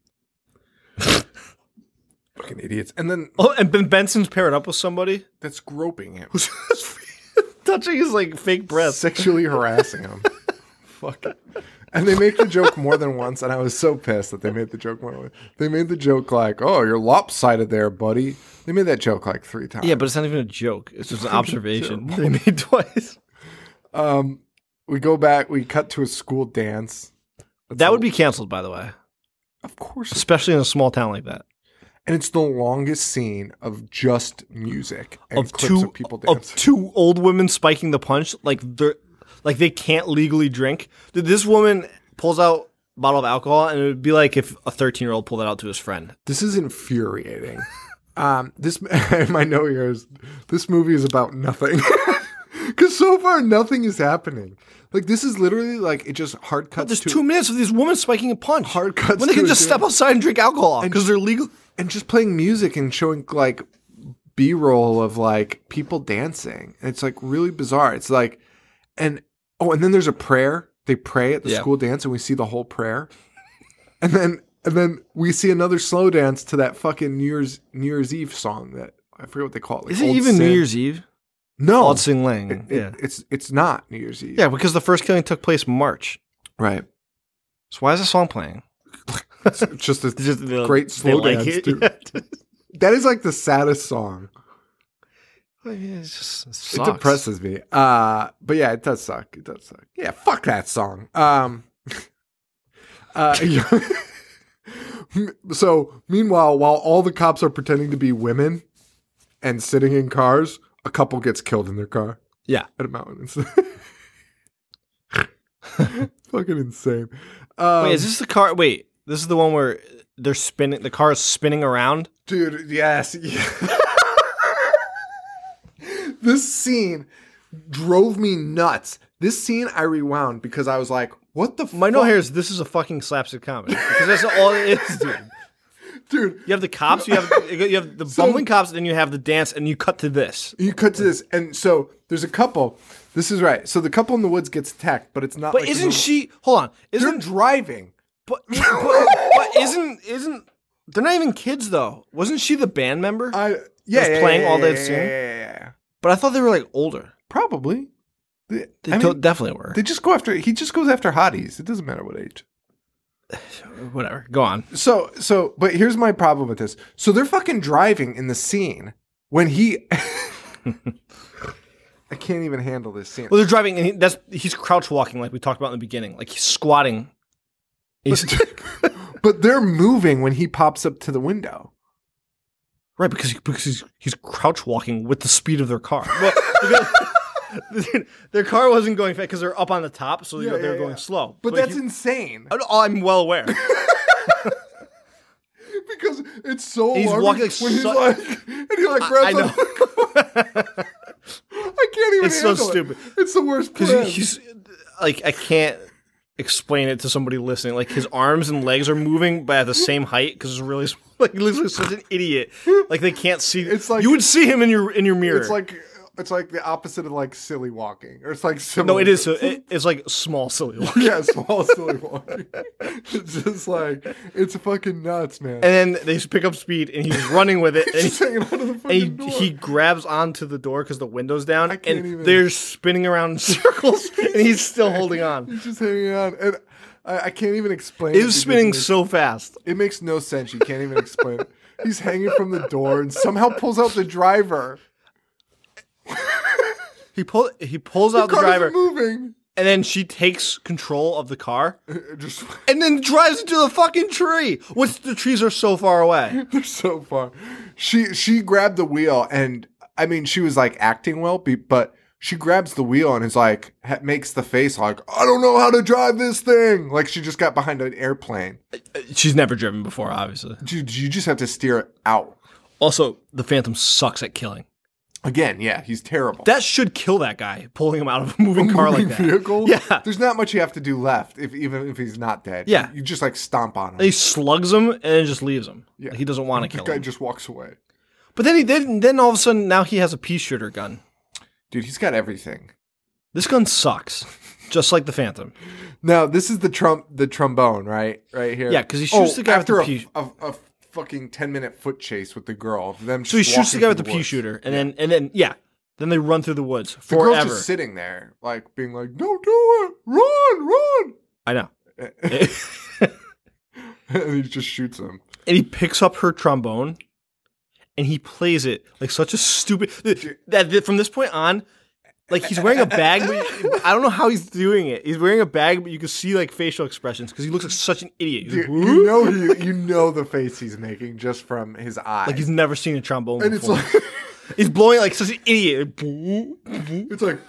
Fucking idiots. And then Oh, and Ben Benson's paired up with somebody that's groping him. who's touching his like fake breath. Sexually harassing him. Fuck it. And they make the joke more than once, and I was so pissed that they made the joke more than once. They made the joke like, oh, you're lopsided there, buddy. They made that joke like three times. Yeah, but it's not even a joke. It's just an observation they made twice. Um, we go back, we cut to a school dance. That's That a- would be canceled, by the way, Of course. especially in a small town like that. And it's the longest scene of just music and Of clips two of people of dancing. two old women spiking the punch, like they're like they can't legally drink. Dude, this woman pulls out a bottle of alcohol, and it would be like if a thirteen year old pulled that out to his friend. This is infuriating. um, this my note here is this movie is about nothing because so far nothing is happening. Like this is literally like it just hard cuts. There's to, two minutes of these women spiking a punch. Hard cuts when they to can a just dude. step outside and drink alcohol because they're legal. and just playing music and showing like B-roll of like people dancing. And it's like really bizarre. It's like, and oh, and then there's a prayer. They pray at the Yeah. school dance, and we see the whole prayer. And then and then we see another slow dance to that fucking New Year's New Year's Eve song that I forget what they call it. Like Is it Old even Sin. New Year's Eve? No, Old Sing Lang. It- it- yeah. it's it's not New Year's Eve. Yeah, because the first killing took place in March. Right. So why is the song playing? It's it's just a Just the- great they slow like dance, it. dude. Yeah. That is like the saddest song. Well, yeah, it's just, it It sucks. depresses me. Uh, but yeah, it does suck. It does suck. Yeah, fuck that song. Um, uh, so meanwhile, while all the cops are pretending to be women and sitting in cars, a couple gets killed in their car Yeah. at a mountain. Fucking insane. Um, Wait, is this the car? Wait, this is the one where they're spinning. The car is spinning around. dude? Yes. Yeah. This scene drove me nuts. This scene I rewound because I was like, "What the?" My fuck? note here is this is a fucking slapstick comedy because that's all it is, dude. dude. You have the cops, you have you have the So- bumbling cops, and then you have the dance, and you cut to this. You cut to this, and so there's a couple. This is right. So the couple in the woods gets attacked, but it's not. But like isn't a- she? Hold on, They're isn't driving. but, but, but isn't isn't they're not even kids though? Wasn't she the band member? I yeah, was yeah, playing yeah, all yeah, that yeah, scene? Yeah, yeah, yeah. But I thought they were like older. Probably. They, They I to- mean, definitely were. they just go after. He just goes after hotties. It doesn't matter what age. Whatever. Go on. So so, but here's my problem with this. So they're fucking driving in the scene when he. I can't even handle this scene. Well, they're driving, and he, that's he's crouch walking, like we talked about in the beginning. Like he's squatting. He's, But they're moving when he pops up to the window. right, because he, because he's he's crouch walking with the speed of their car. Well, because- their car wasn't going fast because they're up on the top, so they Yeah, go- they're yeah, going yeah. slow. But that's he- insane. Oh, I'm well aware. Because it's so He's alarming walking like when he's so- like, and he like I- grabs I know. up- I can't even It's so handle it. stupid. It's the worst plan. Because he's like, I can't explain it to somebody listening. Like his arms and legs are moving, but at the same height because it's really small. Like he looks like such an idiot. Like they can't see. It's like- you would see him in your in your mirror. It's like it's like the opposite of like silly walking, or it's like similar. no, it is. So it, it's like small silly walk. yeah, small silly walking. It's just like it's fucking nuts, man. And then they just pick up speed, and he's running with it, and He's he, hanging onto the fucking and he, door. he grabs onto the door because the window's down, I can't and even- they're spinning around in circles, and he's still holding on. He's just hanging on, and I, I can't even explain. It it was because spinning it makes- so fast. It makes no sense. You can't even explain it. He's hanging from the door and somehow pulls out the driver. He pull he pulls out the, Car's driver, moving. and then she takes control of the car, It just and then drives into the fucking tree. What's the trees are so far away? they're so far. She she grabbed the wheel, and I mean she was like acting well, be- but she grabs the wheel and is like, ha- makes the face like, I don't know how to drive this thing. Like she just got behind an airplane. She's never driven before, obviously. You, you just have to steer it out. Also, the Phantom sucks at killing. Again, yeah, he's terrible. That should kill that guy, pulling him out of a moving A car moving like that. vehicle? Yeah. There's not much you have to do left, if even if he's not dead. Yeah. You just like stomp on him. And he slugs him and then just leaves him. Yeah. Like, he doesn't want to This kill guy him. just walks away. But then he then, then all of a sudden now he has a pea shooter gun. Dude, he's got everything. This gun sucks, just like the Phantom. Now, this is the trump the trombone, right? Right here. Yeah, because he shoots oh, the guy with after the a, pea. a, a fucking ten minute foot chase with the girl. Them So he just shoots the walking guy with the through pea woods. shooter, and then and then yeah, then they run through the woods The girl's forever. just sitting there, like being like, "No, do it, run, run!" I know. And he just shoots him. And he picks up her trombone, and he plays it like such a stupid. That, that from this point on, like he's wearing a bag, but I don't know how he's doing it. He's wearing a bag, but you can see like facial expressions because he looks like such an idiot. He's Dude, like, you know, he, you know the face he's making just from his eyes. like he's never seen a trombone and before. it's like, He's blowing like such an idiot. it's like,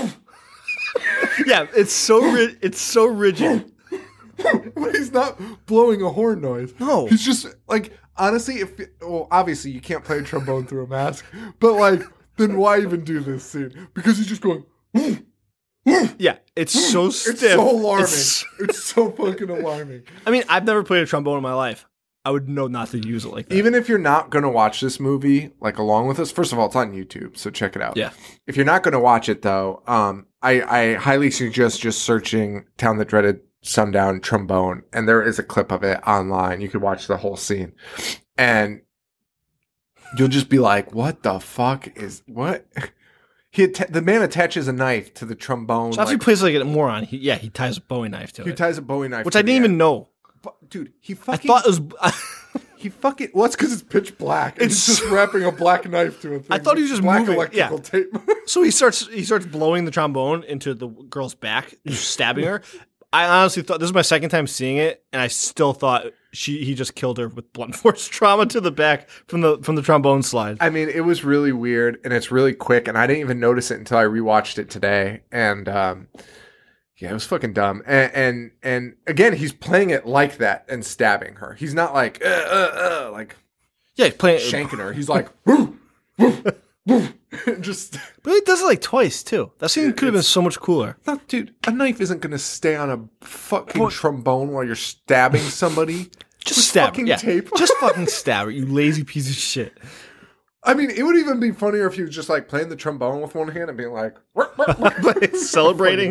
Yeah, it's so ri- it's so rigid. but he's not blowing a horn noise. No. He's just like, honestly, if well, obviously you can't play a trombone through a mask, but like, then why even do this scene? Because he's just going. Yeah, it's so stiff. It's so alarming. It's- It's, so fucking alarming. I mean, I've never played a trombone in my life. I would know not to use it like that. Even if you're not going to watch this movie, like along with us, first of all, it's on YouTube, so check it out. Yeah. If you're not going to watch it, though, um, I, I highly suggest just searching Town That Dreaded Sundown Trombone, and there is a clip of it online. You could watch the whole scene. And you'll just be like, what the fuck is, what? He att- the man attaches a knife to the trombone. So after like, he plays like a moron, he, yeah, he ties a Bowie knife to he it, ties a Bowie knife which to I the didn't even end. know. But, dude, he I fucking... thought it was. He fucking... Well, it's because it's pitch black. And It's he's just wrapping a black knife to a thing. I thought he was with just black moving, electrical tape. So he starts he starts blowing the trombone into the girl's back, just stabbing her. I honestly thought this is my second time seeing it, and I still thought she he just killed her with blunt force trauma to the back from the from the trombone slide. I mean, it was really weird, and it's really quick, and I didn't even notice it until I rewatched it today. And um, yeah, it was fucking dumb. And, and and again, he's playing it like that and stabbing her. He's not like uh, uh, uh, like Yeah, he's playing. shanking her. He's like woo, woo, woo. Just But he does it like twice too. That scene could have been so much cooler. no, dude. A knife isn't gonna stay on a fucking trombone while you're stabbing somebody. Just with stab her. fucking Yeah. tape. Just fucking stab her, you lazy piece of shit. I mean, it would even be funnier if he was just like playing the trombone with one hand and being like Celebrating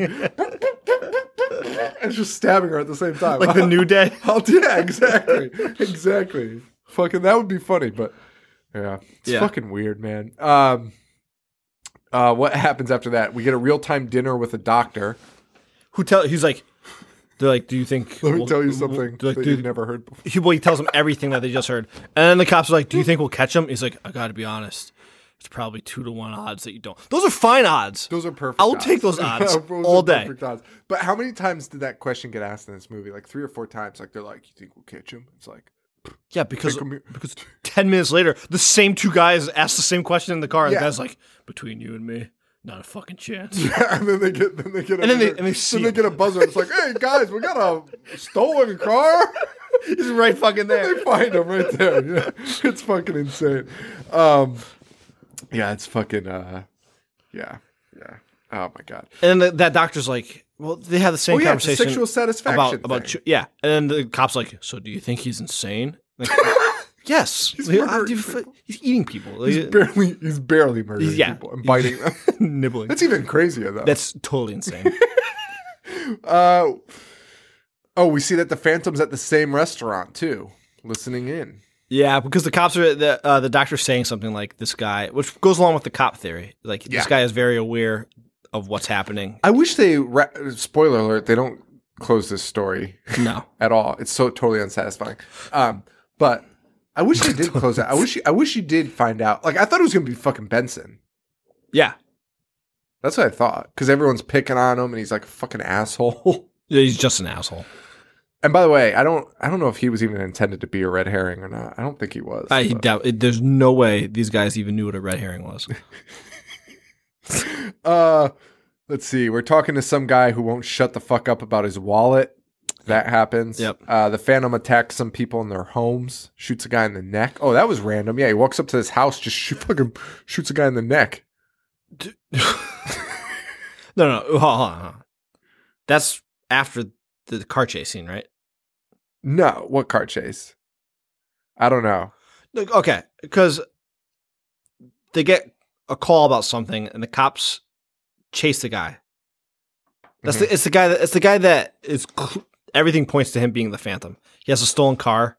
and just stabbing her at the same time. like the New Day. I'll, yeah, exactly. Exactly. Fucking that would be funny, but yeah. It's Yeah. fucking weird, man. Um uh what happens after that? We get a real-time dinner with a doctor. Who tell he's like they're like, do you think Let me we'll- tell you we'll- something they're like, that "Do- you've never heard before. He, well, he tells them everything that they just heard. And then the cops are like, do you think we'll catch him? He's like, I gotta be honest. It's probably two to one odds that you don't. Those are fine odds. Those are perfect. I'll odds. take those odds Those all are day. perfect odds. But how many times did that question get asked in this movie? Like three or four times. Like they're like, "You think we'll catch him?" It's like, Yeah, because Take 'em here. because ten minutes later, the same two guys ask the same question in the car, and Yeah. the guy's like, between you and me, not a fucking chance. and then they get, then they get, a, And then they- and they see then they him. get a buzzer. It's like, "Hey guys, we got a stolen car." He's right fucking there. They find him right there. Yeah, it's fucking insane. Um, yeah, it's fucking. Uh, yeah, yeah. Oh my god. And then the, that doctor's like, well, they have the same Oh yeah, it's a conversation sexual satisfaction about about thing. ch- yeah. And then the cop's like, so do you think he's insane? Like, yes, He's Like, murdering how do you fi- he's eating people, He's Like, barely, he's barely murdering yeah. people and biting them. nibbling. That's even crazier though. That's totally insane. Uh, oh, we see that the Phantom's at the same restaurant too, listening in. Yeah, because the cops are the uh, the doctor's saying something like this guy, which goes along with the cop theory. Like Yeah. this guy is very aware of what's happening. I wish they. Ra- spoiler alert: they don't close this story No, at all. It's so totally unsatisfying. Um, but I wish they did close it. I wish. I wish you did find out. Like I thought it was gonna be fucking Benson. yeah, That's what I thought because everyone's picking on him and he's like a fucking asshole. Yeah, he's just an asshole. And by the way, I don't. I don't know if he was even intended to be a red herring or not. I don't think he was. I but- doubt it, there's no way these guys even knew what a red herring was. Uh, let's see. We're talking to some guy who won't shut the fuck up about his wallet. That happens. Yep. Uh, the Phantom attacks some people in their homes, shoots a guy in the neck. Oh, that was random. Yeah, he walks up to this house, just shoot, fucking shoots a guy in the neck. no, no, hold on, hold on. That's after the car chase scene, right? No, what car chase? I don't know. Look, okay, because they get a call about something, and the cops chase the guy. That's Mm-hmm. the. It's the guy that. It's the guy that is. Cl- everything points to him being the Phantom. He has a stolen car.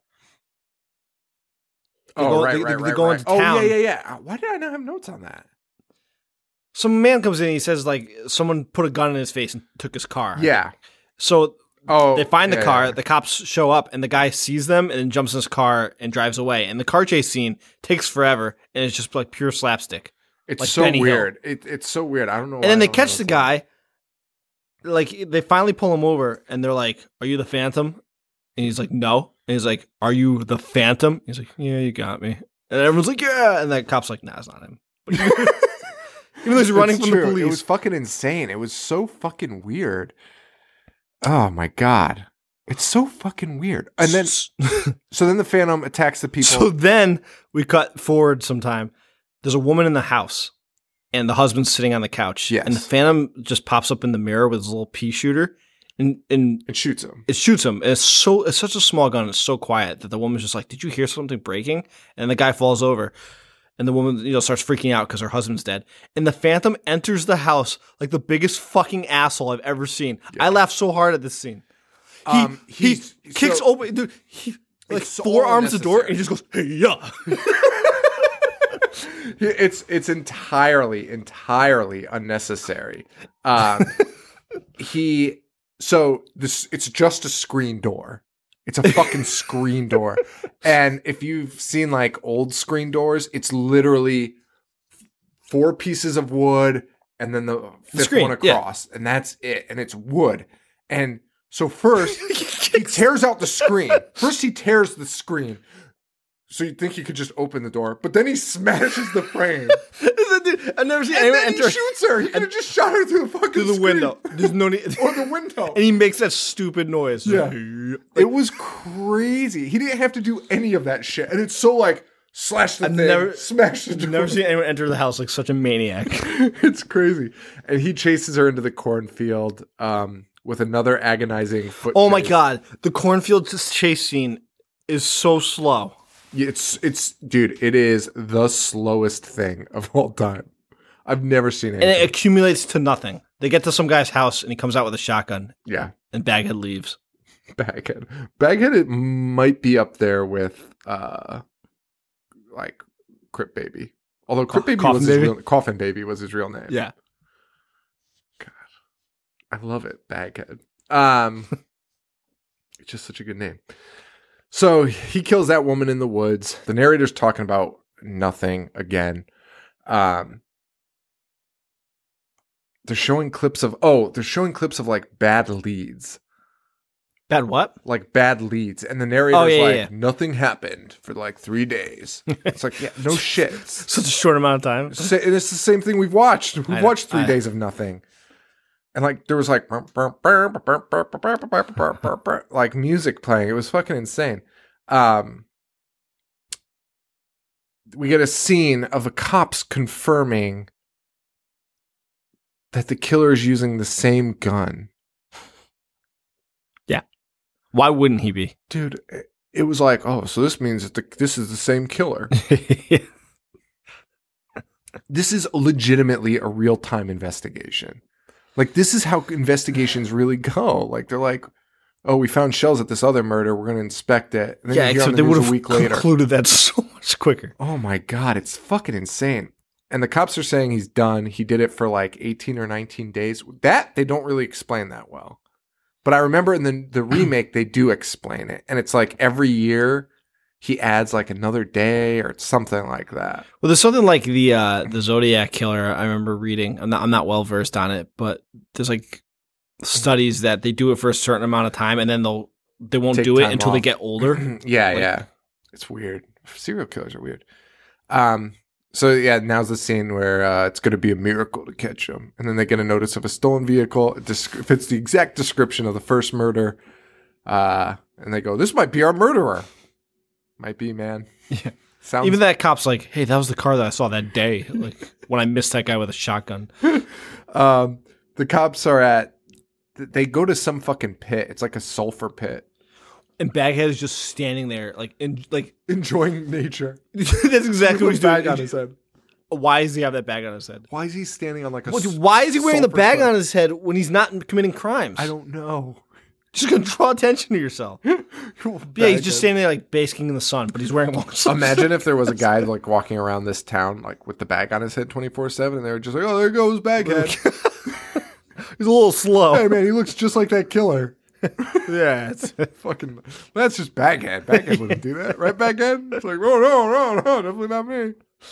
They Oh, go- right, they- right, they right, go right. into Oh, town. yeah, yeah, yeah. Why did I not have notes on that? Some man comes in. And he says like someone put a gun in his face and took his car. Yeah. So Oh, they find the yeah, car. yeah. The cops show up, and the guy sees them and then jumps in his car and drives away. And the car chase scene takes forever, and it's just like pure slapstick. It's like so Benny Hill. weird. It, it's so weird. I don't know. And then they catch the guy. Like they finally pull him over, and they're like, "Are you the Phantom?" And he's like, "No." And he's like, "Are you the Phantom?" He's like, "Yeah, you got me." And everyone's like, "Yeah." And that cop's like, "Nah, it's not him." Even though he's running It's from true. the police. It was fucking insane. It was so fucking weird. Oh my god. It's so fucking weird. And then, so then the Phantom attacks the people. So then we cut forward some time. There's a woman in the house, and the husband's sitting on the couch. Yes. And the Phantom just pops up in the mirror with his little pea shooter, and and it shoots him. it shoots him. And it's so it's such a small gun. It's so quiet that the woman's just like, "Did you hear something breaking?" And the guy falls over, and the woman you know starts freaking out because her husband's dead. And the Phantom enters the house like the biggest fucking asshole I've ever seen. I laughed so hard at this scene. He Um, he he's- kicks so- open, dude. He like It's forearms the door, unnecessary. and he just goes, "Hey, yeah." It's it's entirely entirely unnecessary. Um, he so this it's just a screen door. It's a fucking screen door, and if you've seen like old screen doors, it's literally four pieces of wood and then the fifth screen, one yeah. across, and that's it. And it's wood, and so first he tears out the screen. First he tears the screen. So you'd think he could just open the door, but then he smashes the frame. Dude, I've never seen And anyone then enter he shoots her. He could have just shot her through the fucking through the screen. window. There's no need. Or the window. And he makes that stupid noise. Yeah. Like, It was crazy. He didn't have to do any of that shit. And it's so like, slash the I've thing, never- smash the I've door. never seen anyone enter the house like such a maniac. It's crazy. And he chases her into the cornfield um, with another agonizing foot Oh my chase. god, the cornfield chase scene is so slow. It's, it's, dude, it is the slowest thing of all time. I've never seen it. And it accumulates to nothing. They get to some guy's house and he comes out with a shotgun Yeah. and Baghead leaves. Baghead. Baghead it might be up there with uh like Crypt Baby. Although Crypt Co- Baby Coffin was his Baby? real Coffin Baby was his real name. Yeah. I love it, Baghead. Um it's just such a good name. So he kills that woman in the woods. The narrator's talking about nothing again. Um they're showing clips of oh, they're showing clips of like bad leads. Bad what? Like bad leads, and the narrator's Oh, yeah, like, yeah. nothing happened for like three days. It's like, yeah, no shit. It's, Such a short amount of time. sa- and it's the same thing we've watched. We've I know, watched three I- days of nothing, and like there was like like music playing. It was fucking insane. Um, we get a scene of the cops confirming that the killer is using the same gun. Why wouldn't he be? Dude, it- it was like, oh, so this means that the, this is the same killer. This is legitimately a real-time investigation. Like, this is how investigations really go. Like, they're like, oh, we found shells at this other murder. We're going to inspect it. And then yeah, you hear on except the they news would a have week later. concluded that so much quicker. Oh, my God. It's fucking insane. And the cops are saying he's done. He did it for like eighteen or nineteen days. That, they don't really explain that well. But I remember in the, the remake, they do explain it. And it's like every year he adds like another day or something like that. Well, there's something like the uh, the Zodiac killer. I remember reading. I'm not I'm not well versed on it, but there's like studies that they do it for a certain amount of time, and then they'll they won't Take do it time until they off. get older. yeah, Like- yeah. It's weird. Serial killers are weird. Um, So yeah, now's the scene where uh, it's going to be a miracle to catch him, and then they get a notice of a stolen vehicle. It desc- fits the exact description of the first murder, uh, and they go, "This might be our murderer." Might be, man. Yeah. Sounds. Even that cop's like, "Hey, that was the car that I saw that day, like when I missed that guy with a shotgun." um, the cops are at. They go to some fucking pit. It's like a sulfur pit. And Baghead is just standing there, like, in, like enjoying nature. That's exactly what he's doing. Bag on his head. Why does he have that bag on his head? Why is he standing on like a? Well, why is he wearing the bag sulfur on his head when he's not committing crimes? I don't know. Just gonna draw attention to yourself. Yeah, he's just standing there like basking in the sun, but he's wearing long sleeves. Imagine if there was a guy like walking around this town like with the bag on his head twenty-four seven, and they were just like, "Oh, there goes Baghead." He's a little slow. Hey man, he looks just like that killer. Yeah, it's fucking. That's just Baghead. Baghead wouldn't do that, right? Baghead. It's like, oh no, no, no, definitely not me.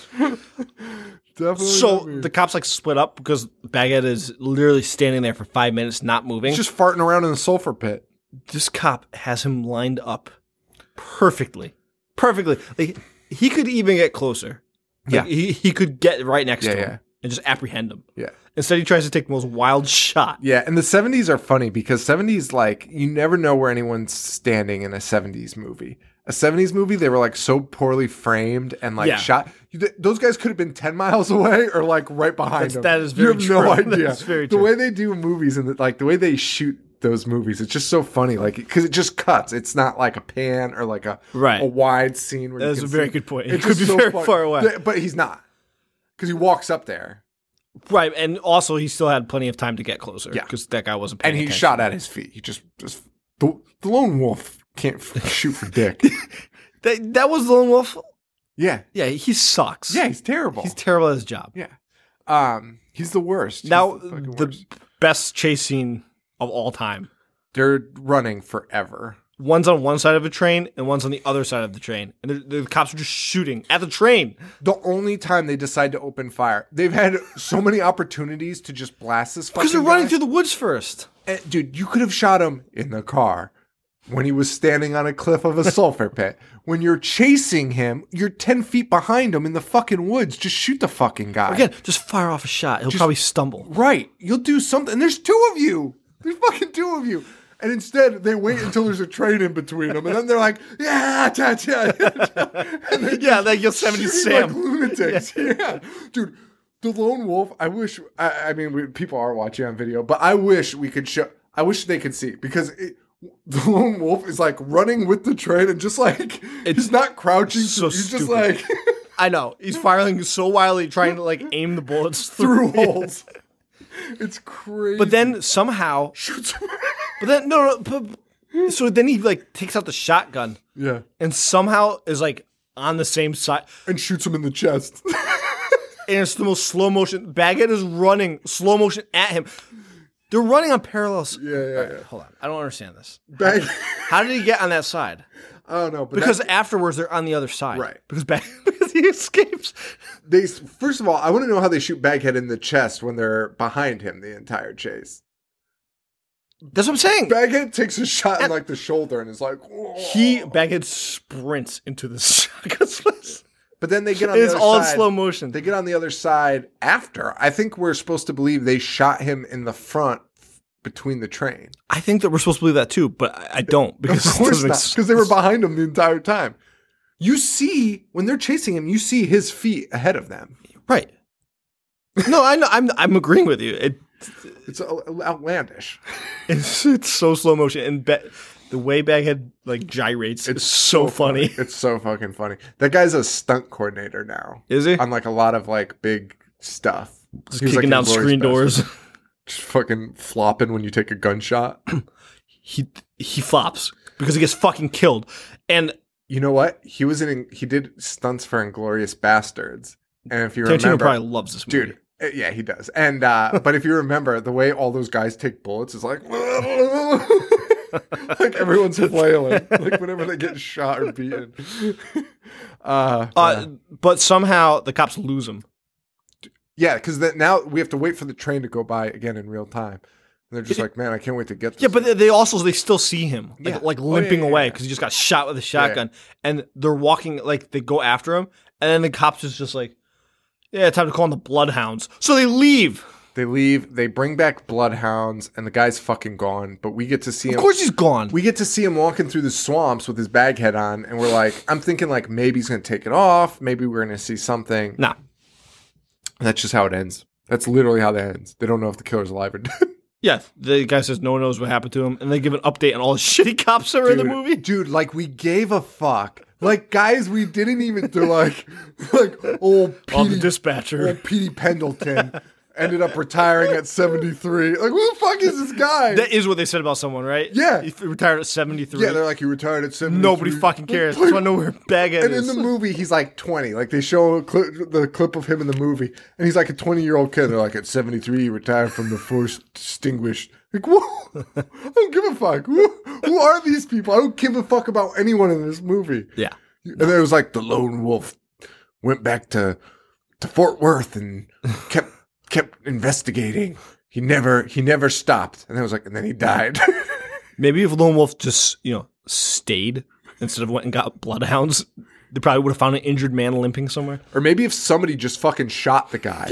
Definitely. So not me. the cops like split up because Baghead is literally standing there for five minutes, not moving. He's just farting around in the sulfur pit. This cop has him lined up perfectly, perfectly. Like he could even get closer. Like, Yeah, he he could get right next Yeah, to him yeah. and just apprehend him. Yeah. Instead, he tries to take the most wild shot. Yeah, and the seventies are funny because seventies, like, you never know where anyone's standing in a seventies movie. A seventies movie, they were, like, so poorly framed and, like, Yeah. shot. You, th- those guys could have been ten miles away or, like, right behind That's- them. that is very You have no true. idea. That's very the true. way they do movies and, the, like, the way they shoot those movies, it's just so funny. Like, because it just cuts. It's not, like, a pan or, like, a, Right. a wide scene. Where That you is can a very see. good point. He It's could just be so very funny. far away. Yeah, but he's not. Because he walks up there. Right, and also he still had plenty of time to get closer. Yeah. because that guy wasn't paying And he attention. shot at his feet. He just, just the, the lone wolf can't f- shoot for dick. That, that was the lone wolf. Yeah. Yeah, he sucks. Yeah, he's terrible. he's terrible at his job. yeah. Um, he's the worst. He's Now, the, fucking the worst. best chase scene of all time. They're running forever. One's on one side of a train and one's on the other side of the train. And the, the cops are just shooting at the train. The only time they decide to open fire, they've had so many opportunities to just blast this fucking Because they're running guy. through the woods first. And, dude, you could have shot him in the car when he was standing on a cliff of a sulfur pit. When you're chasing him, you're ten feet behind him in the fucking woods. Just shoot the fucking guy. Again, just fire off a shot. He'll probably stumble. Right. You'll do something. And there's two of you. There's fucking two of you. And instead, they wait until there's a train in between them. And then they're like, yeah, ta, ta, ta. And they Yeah, like Yosemite shooting Sam. like lunatics. Yeah. Dude, the lone wolf, I wish, I, I mean, we, people are watching on video, but I wish we could show, I wish they could see because it, the lone wolf is like running with the train and just like, It's he's not crouching. so he's just stupid. like I know. He's firing so wildly, trying to like aim the bullets through, through holes. It's crazy. But then somehow, shoots him. but then no, no. But, so then he like takes out the shotgun Yeah. and somehow is like on the same side. And shoots him in the chest. And it's the most slow motion. Baguette is running slow motion at him. They're running on parallels. Yeah, yeah, yeah. Hold on, I don't understand this. Bag- How did he get on that side? I don't know, but Because that, afterwards they're on the other side. Right. Because Bag- because he escapes. they first of all, I want to know how they shoot Baghead in the chest when they're behind him the entire chase. That's what I'm saying. Baghead takes a shot in like the shoulder and is like, whoa. He Baguette sprints into the shotgun place. But then they get on It's the other all in side. slow motion. They get on the other side after. I think we're supposed to believe they shot him in the front between the train. I think that we're supposed to believe that too, but I I don't because Of it course doesn't not, make because they were behind him the entire time. You see, when they're chasing him, you see his feet ahead of them. right. No, I know. I'm I'm agreeing with you. It It's out- outlandish. it's, it's so slow motion, and be, the way Baghead like gyrates is so funny. It's so fucking funny. That guy's a stunt coordinator now. Is he? On like a lot of like big stuff. Just He was, kicking like, down in screen Glorious doors. Bastards. Just fucking flopping when you take a gunshot. he he flops because he gets fucking killed, and You know what? He was in. He did stunts for Inglorious Bastards, and if you Tarantino remember, probably loves this movie. dude, uh, yeah, he does. And uh, but if you remember, the way all those guys take bullets is like, like everyone's flailing, like whenever they get shot or beaten. Uh, Uh, but somehow the cops lose him. yeah, because now we have to wait for the train to go by again in real time. And they're just like, man, I can't wait to get this. Yeah, but they- they also they still see him like, Yeah. like Oh, yeah, limping yeah, away yeah. because he just got shot with a shotgun, and they're walking like they go after him, and then the cops is just like, Yeah, time to call in the Bloodhounds. So they leave. They leave. They bring back Bloodhounds, and the guy's fucking gone. But we get to see him. Of course he's gone. We get to see him walking through the swamps with his bag head on, and we're like, I'm thinking like maybe he's gonna take it off. Maybe we're gonna see something. Nah. That's just how it ends. That's literally how that ends. They don't know if the killer's alive or dead. Yeah, the guy says no one knows what happened to him, and they give an update on all the shitty cops that are in the Dude, movie. Dude, like we gave a fuck. Like guys, we didn't even do like like old Oh, the Petey, dispatcher. old Petey Pendleton ended up retiring at seventy-three. Like who the fuck is this guy? That is what they said about someone, right? Yeah. He retired at seventy-three. Yeah, they're like he retired at seventy-three. Nobody fucking cares. That's why I know where Baghead And in is. the movie, he's like twenty. Like they show a cli- the clip of him in the movie, and he's like a twenty-year-old kid. They're like, at seventy-three, he retired from the force distinguished. Like, whoa! I don't give a fuck. Who, who are these people? I don't give a fuck about anyone in this movie. Yeah. And then it was like the lone wolf went back to to Fort Worth and kept kept investigating. He never he never stopped. And then it was like, and then he died. Maybe if Lone Wolf just, you know, stayed instead of went and got bloodhounds, they probably would have found an injured man limping somewhere. Or maybe if somebody just fucking shot the guy.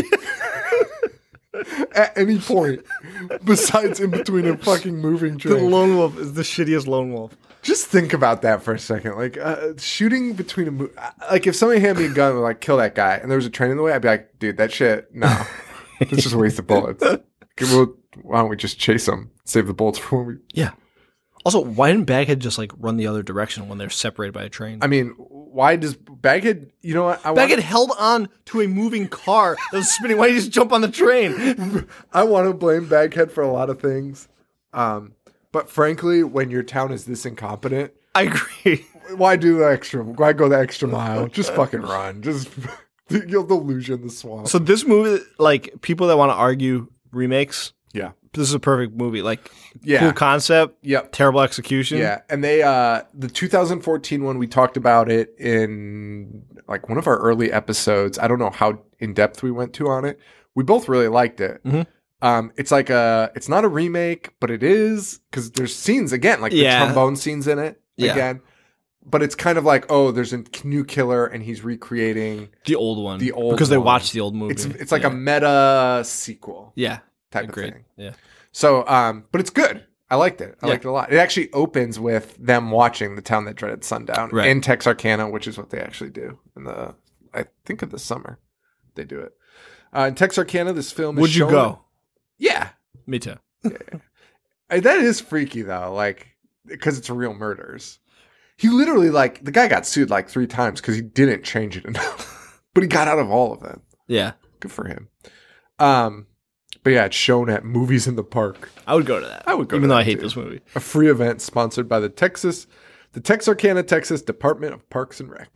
At any point, besides in between a fucking moving The train. Lone Wolf is the shittiest Lone Wolf. Just think about that for a second. Like, uh, shooting between a mo- like if somebody handed me a gun and like kill that guy, and there was a train in the way, I'd be like, dude, that shit, no, it's just a waste of bullets. Okay, well, why don't we just chase them, save the bullets for when we? Yeah. Also, why didn't Baghead just like run the other direction when they're separated by a train? I mean, why does Baghead? You know what? I Baghead want, held on to a moving car that was spinning. Why did he just jump on the train? I want to blame Baghead for a lot of things, um, but frankly, when your town is this incompetent, I agree. why do the extra? Why go the extra mile? Just fucking run. Just you'll they'll lose you in the swamp. So this movie, like people that want to argue remakes, yeah, this is a perfect movie. Like, yeah, cool concept, yep. terrible execution. Yeah, and they uh the two thousand fourteen one, we talked about it in like one of our early episodes. I don't know how in depth we went to on it. We both really liked it. Mhm. Um, it's like a it's not a remake, but it is because there's scenes again, like Yeah. the trombone scenes in it Yeah. again. But it's kind of like, oh, there's a new killer and he's recreating. The old one. The old because they one. watched the old movie. It's it's like yeah. a meta sequel yeah type agreed. of thing. Yeah. So, um, but it's good. I liked it. I Yeah. liked it a lot. It actually opens with them watching The Town That Dreaded Sundown Right. in Texarkana, which is what they actually do in the, I think of the summer, they do it. Uh, in Texarkana, this film is Would you shown- go? Yeah. Me too. Uh, That is freaky though, like, because it's real murders. He literally, like, the guy got sued like three times because he didn't change it enough, but he got out of all of them. Yeah. Good for him. Um, but yeah, it's shown at Movies in the Park. I would go to that. I would go Even to though that, I hate too. this movie. A free event sponsored by the Texas, the Texarkana, Texas Department of Parks and Rec.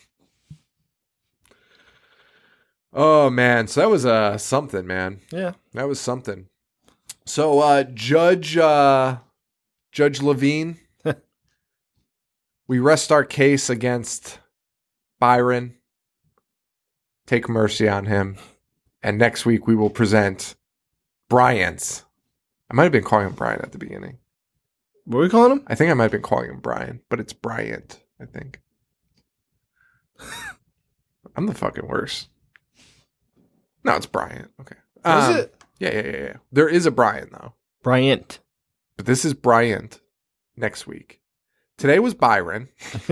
Oh man, so that was uh something, man. Yeah. That was something. So uh Judge uh Judge Levine, we rest our case against Byron. Take mercy on him. And next week we will present Bryant's. I might have been calling him Brian at the beginning. What are we calling him? I think I might have been calling him Brian, but it's Bryant, I think. I'm the fucking worst. No, it's Bryant. Okay. What is Um, it? Yeah, yeah, yeah, yeah. There is a Brian, though. Bryant. But this is Bryant next week. Today was Byron.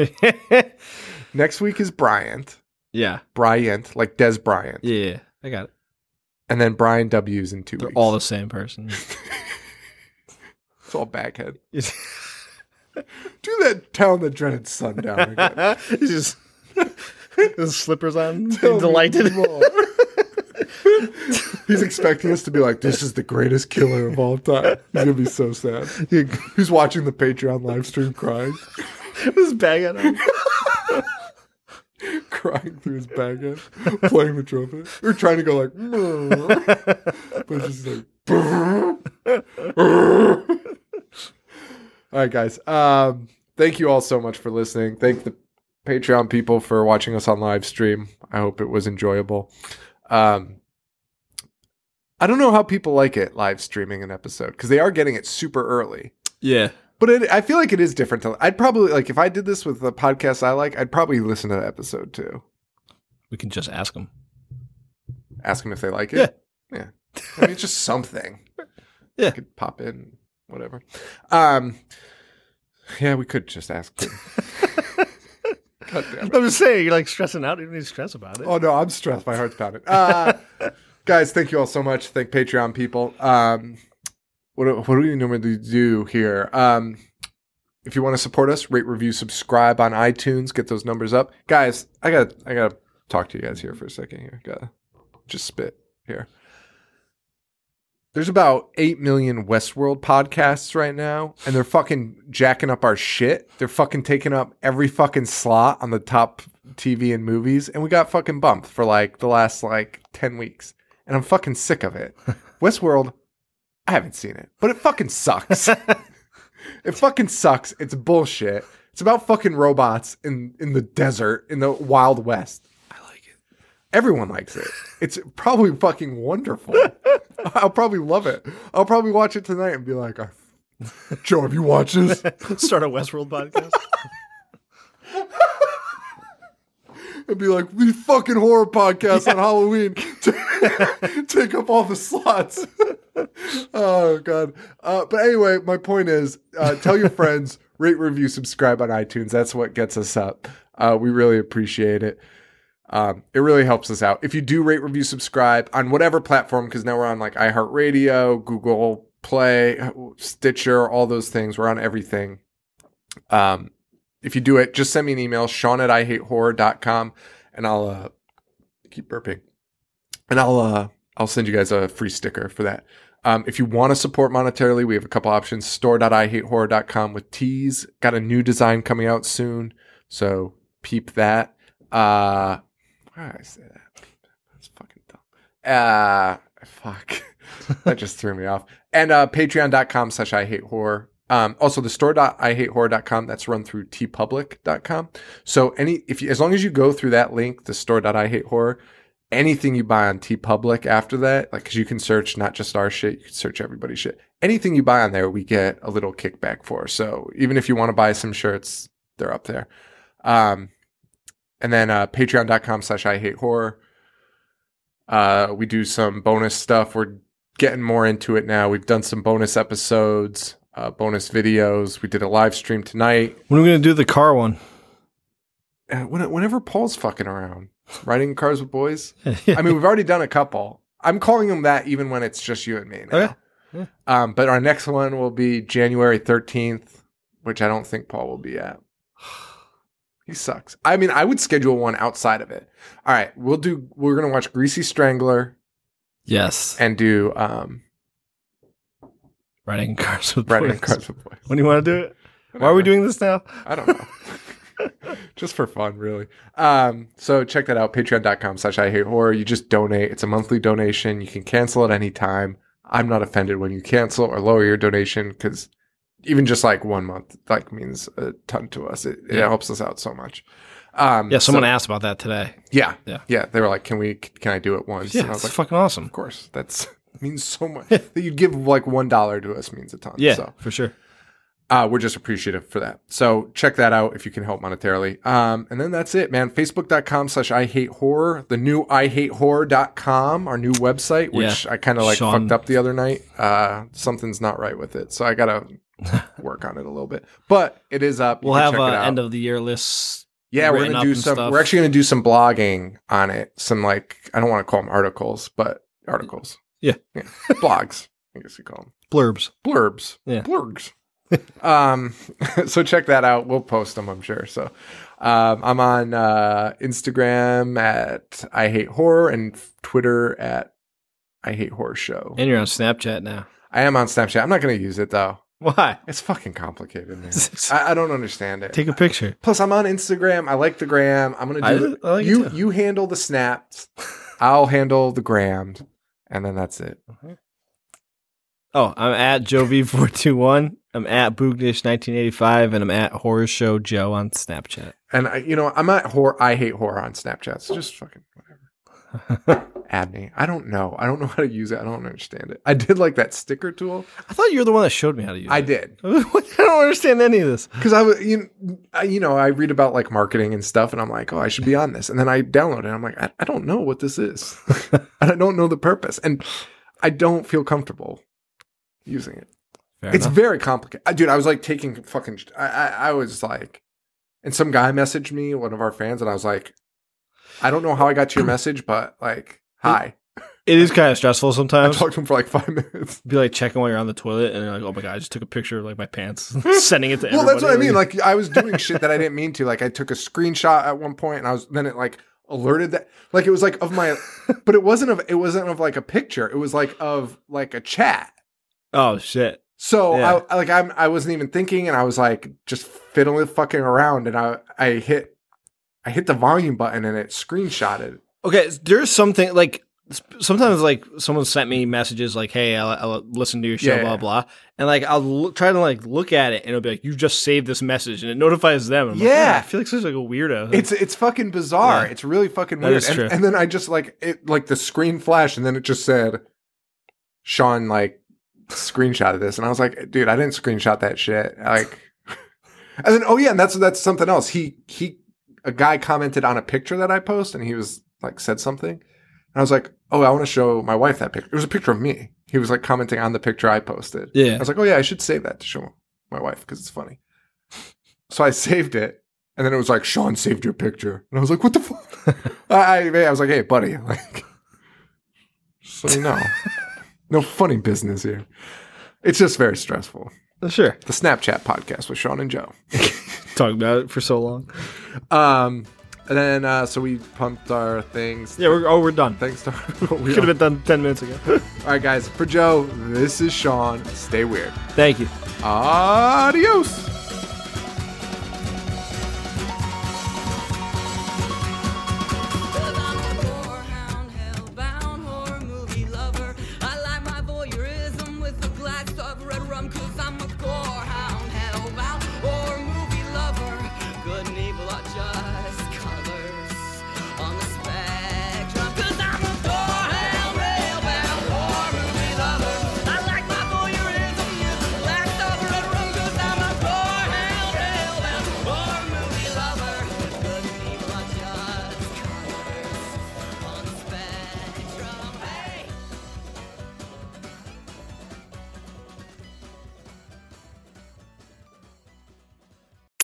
Next week is Bryant. yeah. Bryant, like Des Bryant. Yeah. I got it. And then Brian W's in two They're weeks. all the same person. It's all baghead. Do that Town That Dreaded Sundown again. He's just his slippers on. Tell me Delighted. more. He's expecting us to be like, this is the greatest killer of all time. He's going to be so sad. He's watching the Patreon live stream crying. His bag on. Crying through his bag head, playing the trumpet. We're trying to go like, but it's just like, all right, guys. Um, thank you all so much for listening. Thank the Patreon people for watching us on live stream. I hope it was enjoyable. Um, I don't know how people like it live streaming an episode because they are getting it super early. Yeah. But it, I feel like it is different. To, I'd probably, like, if I did this with a podcast I like, I'd probably listen to the episode too. We can just ask him. ask them if they like it. Yeah. Yeah. I mean, it's just something. Yeah. I could pop in, whatever. Um, yeah, we could just ask them. God damn it. I'm just saying, you're like stressing out. You don't need to stress about it. Oh, no, I'm stressed. My heart's pounding. Uh, guys, thank you all so much. Thank Patreon people. Um, what, do- what do we normally do here? Um, if you want to support us, rate, review, subscribe on iTunes. Get those numbers up. Guys, I got I got to talk to you guys here for a second here. Got to just spit here. There's about eight million Westworld podcasts right now, and they're fucking jacking up our shit. They're fucking taking up every fucking slot on the top T V and movies, and we got fucking bumped for like the last like ten weeks. And I'm fucking sick of it. Westworld, I haven't seen it, but it fucking sucks. It fucking sucks. It's bullshit. It's about fucking robots in, in the desert, in the Wild West. I like it. Everyone likes it. It's probably fucking wonderful. I'll probably love it. I'll probably watch it tonight and be like, oh, Joe, have you watched this? Start a Westworld podcast. It'd be like, these fucking horror podcasts yeah. on Halloween t- take up all the slots. Oh, God. Uh, but anyway, my point is, uh, tell your friends, rate, review, subscribe on iTunes. That's what gets us up. Uh, we really appreciate it. Um, it really helps us out. If you do rate, review, subscribe on whatever platform, because now we're on like iHeartRadio, Google Play, Stitcher, all those things. We're on everything. Um, if you do it, just send me an email, Sean at I hate horror dot com, and I'll uh, keep burping. And I'll uh, I'll send you guys a free sticker for that. Um, if you want to support monetarily, we have a couple options. store dot I hate horror dot com with tees. Got a new design coming out soon, so peep that. Uh, why did I say that? That's fucking dumb. Uh, fuck. That just threw me off. And uh, patreon dot com slash I hate horror. Um, also the store dot I hate horror dot com, that's run through t public dot com. So any, if you, as long as you go through that link, the store dot I hate horror, anything you buy on TeePublic after that, like, cause you can search not just our shit, you can search everybody's shit. Anything you buy on there, we get a little kickback for. So even if you want to buy some shirts, they're up there. Um, and then, uh, patreon dot com slash I hate horror. Uh, we do some bonus stuff. We're getting more into it now. We've done some bonus episodes. Uh, bonus videos. We did a live stream tonight. When are we going to do the car one? Uh, when, whenever Paul's fucking around. Riding cars with boys. I mean, we've already done a couple. I'm calling them that even when it's just you and me now. Okay. Yeah. Um, but our next one will be January thirteenth, which I don't think Paul will be at. He sucks. I mean, I would schedule one outside of it. All right. We'll do, we're going to watch Greasy Strangler. Yes. And do, um, Riding cars with Riding boys. cars with boys. When do you want to do it? Why are we doing this now? I don't know. Just for fun, really. Um, so check that out. Patreon dot com slash I hate horror. You just donate. It's a monthly donation. You can cancel at any time. I'm not offended when you cancel or lower your donation, because even just like one month like means a ton to us. It, Yeah. it helps us out so much. Um, Yeah, someone so- asked about that today. Yeah, Yeah. yeah. They were like, "Can we? Can I do it once?" Yeah, and I was it's like, fucking awesome. "Of course." That's means so much. That you'd give like one dollar to us means a ton. Yeah, So. for sure. Uh, we're just appreciative for that. So check that out if you can help monetarily. Um, and then that's it, man. Facebook dot com slash I hate horror. The new I hate horror dot com, our new website, which Yeah. I kind of like Sean- fucked up the other night. Uh, something's not right with it. So I got to work on it a little bit. But it is up. You We'll can have check it uh, out. end of the year lists. Yeah, we're written gonna up do and some. stuff. We're actually gonna do some blogging on it. Some like I don't want to call them articles, but articles. Yeah. yeah. Blogs. I guess you call them Blurbs. blurbs. Yeah. Blurgs. um. So check that out. We'll post them, I'm sure. So, um, I'm on uh, Instagram at I hate horror and Twitter at I hate horror show. And you're on Snapchat now. I am on Snapchat. I'm not gonna use it though. Why? It's fucking complicated, man. I, I don't understand it. Take a picture. Plus, I'm on Instagram. I like the gram. I'm gonna do I- I like it you. too. You handle the snaps. I'll handle the gram, and then that's it. Oh, I'm at Joe V four two one. I'm at Boognish nineteen eighty-five, and I'm at Horror Show Joe on Snapchat. And I, you know, I'm at horror. I hate horror on Snapchat. So just fucking whatever. Add me. I don't know. I don't know how to use it. I don't understand it. I did like that sticker tool. I thought you were the one that showed me how to use I it. did. I don't understand any of this. Because I was, you know, I, you know, I read about like marketing and stuff, and I'm like, oh, I should be on this. And then I download it. And I'm like, I, I don't know what this is. And I don't know the purpose. And I don't feel comfortable using it. Fair It's enough. very complicated. I- Dude, I was like taking fucking, I, I, I was like, and some guy messaged me, one of our fans, and I was like, I don't know how I got to your message, but like, hi. It is kind of stressful I sometimes. talked to him for like five minutes. Be like checking while you're on the toilet, and you're like, "Oh my god, I just took a picture of like my pants, sending it to Well, everybody." that's what I mean. Like, I was doing shit that I didn't mean to. Like, I took a screenshot at one point, and I was then it like alerted that, like, it was like of my, but it wasn't of it wasn't of like a picture. It was like of like a chat. oh shit! So Yeah. I like I'm I wasn't even thinking, and I was like just fiddling fucking around, and I I hit I hit the volume button, and it screenshotted. Okay, there's something like sometimes like someone sent me messages like, "Hey, I'll, I'll listen to your show," Yeah, blah yeah. blah, and like I'll look, try to like look at it, and it'll be like, "You just saved this message," and it notifies them. I'm like, Yeah. I feel like such like a weirdo. It's it's fucking bizarre. Yeah. It's really fucking That weird. is and, true. and then I just like it like the screen flashed, and then it just said Sean like screenshotted this, and I was like, dude, I didn't screenshot that shit. Like, and then oh yeah, and that's that's something else. He he a guy commented on a picture that I post, and he was like said something, and I was like, oh, I want to show my wife that picture. It was a picture of me. He was like commenting on the picture I posted. Yeah. I was like, oh yeah, I should save that to show my wife because it's funny. So I saved it, and then it was like, Sean saved your picture, and I was like, what the fuck? I, I I was like, hey buddy, like, so you know, no funny business here. It's just very stressful. sure. The Snapchat podcast with Sean and Joe. Talked about it for so long. Um, and then uh, so we pumped our things. Yeah, we're oh we're done. Thanks to We could have been done ten minutes ago. All right, guys. For Joe, this is Sean. Stay weird. Thank you. Adios.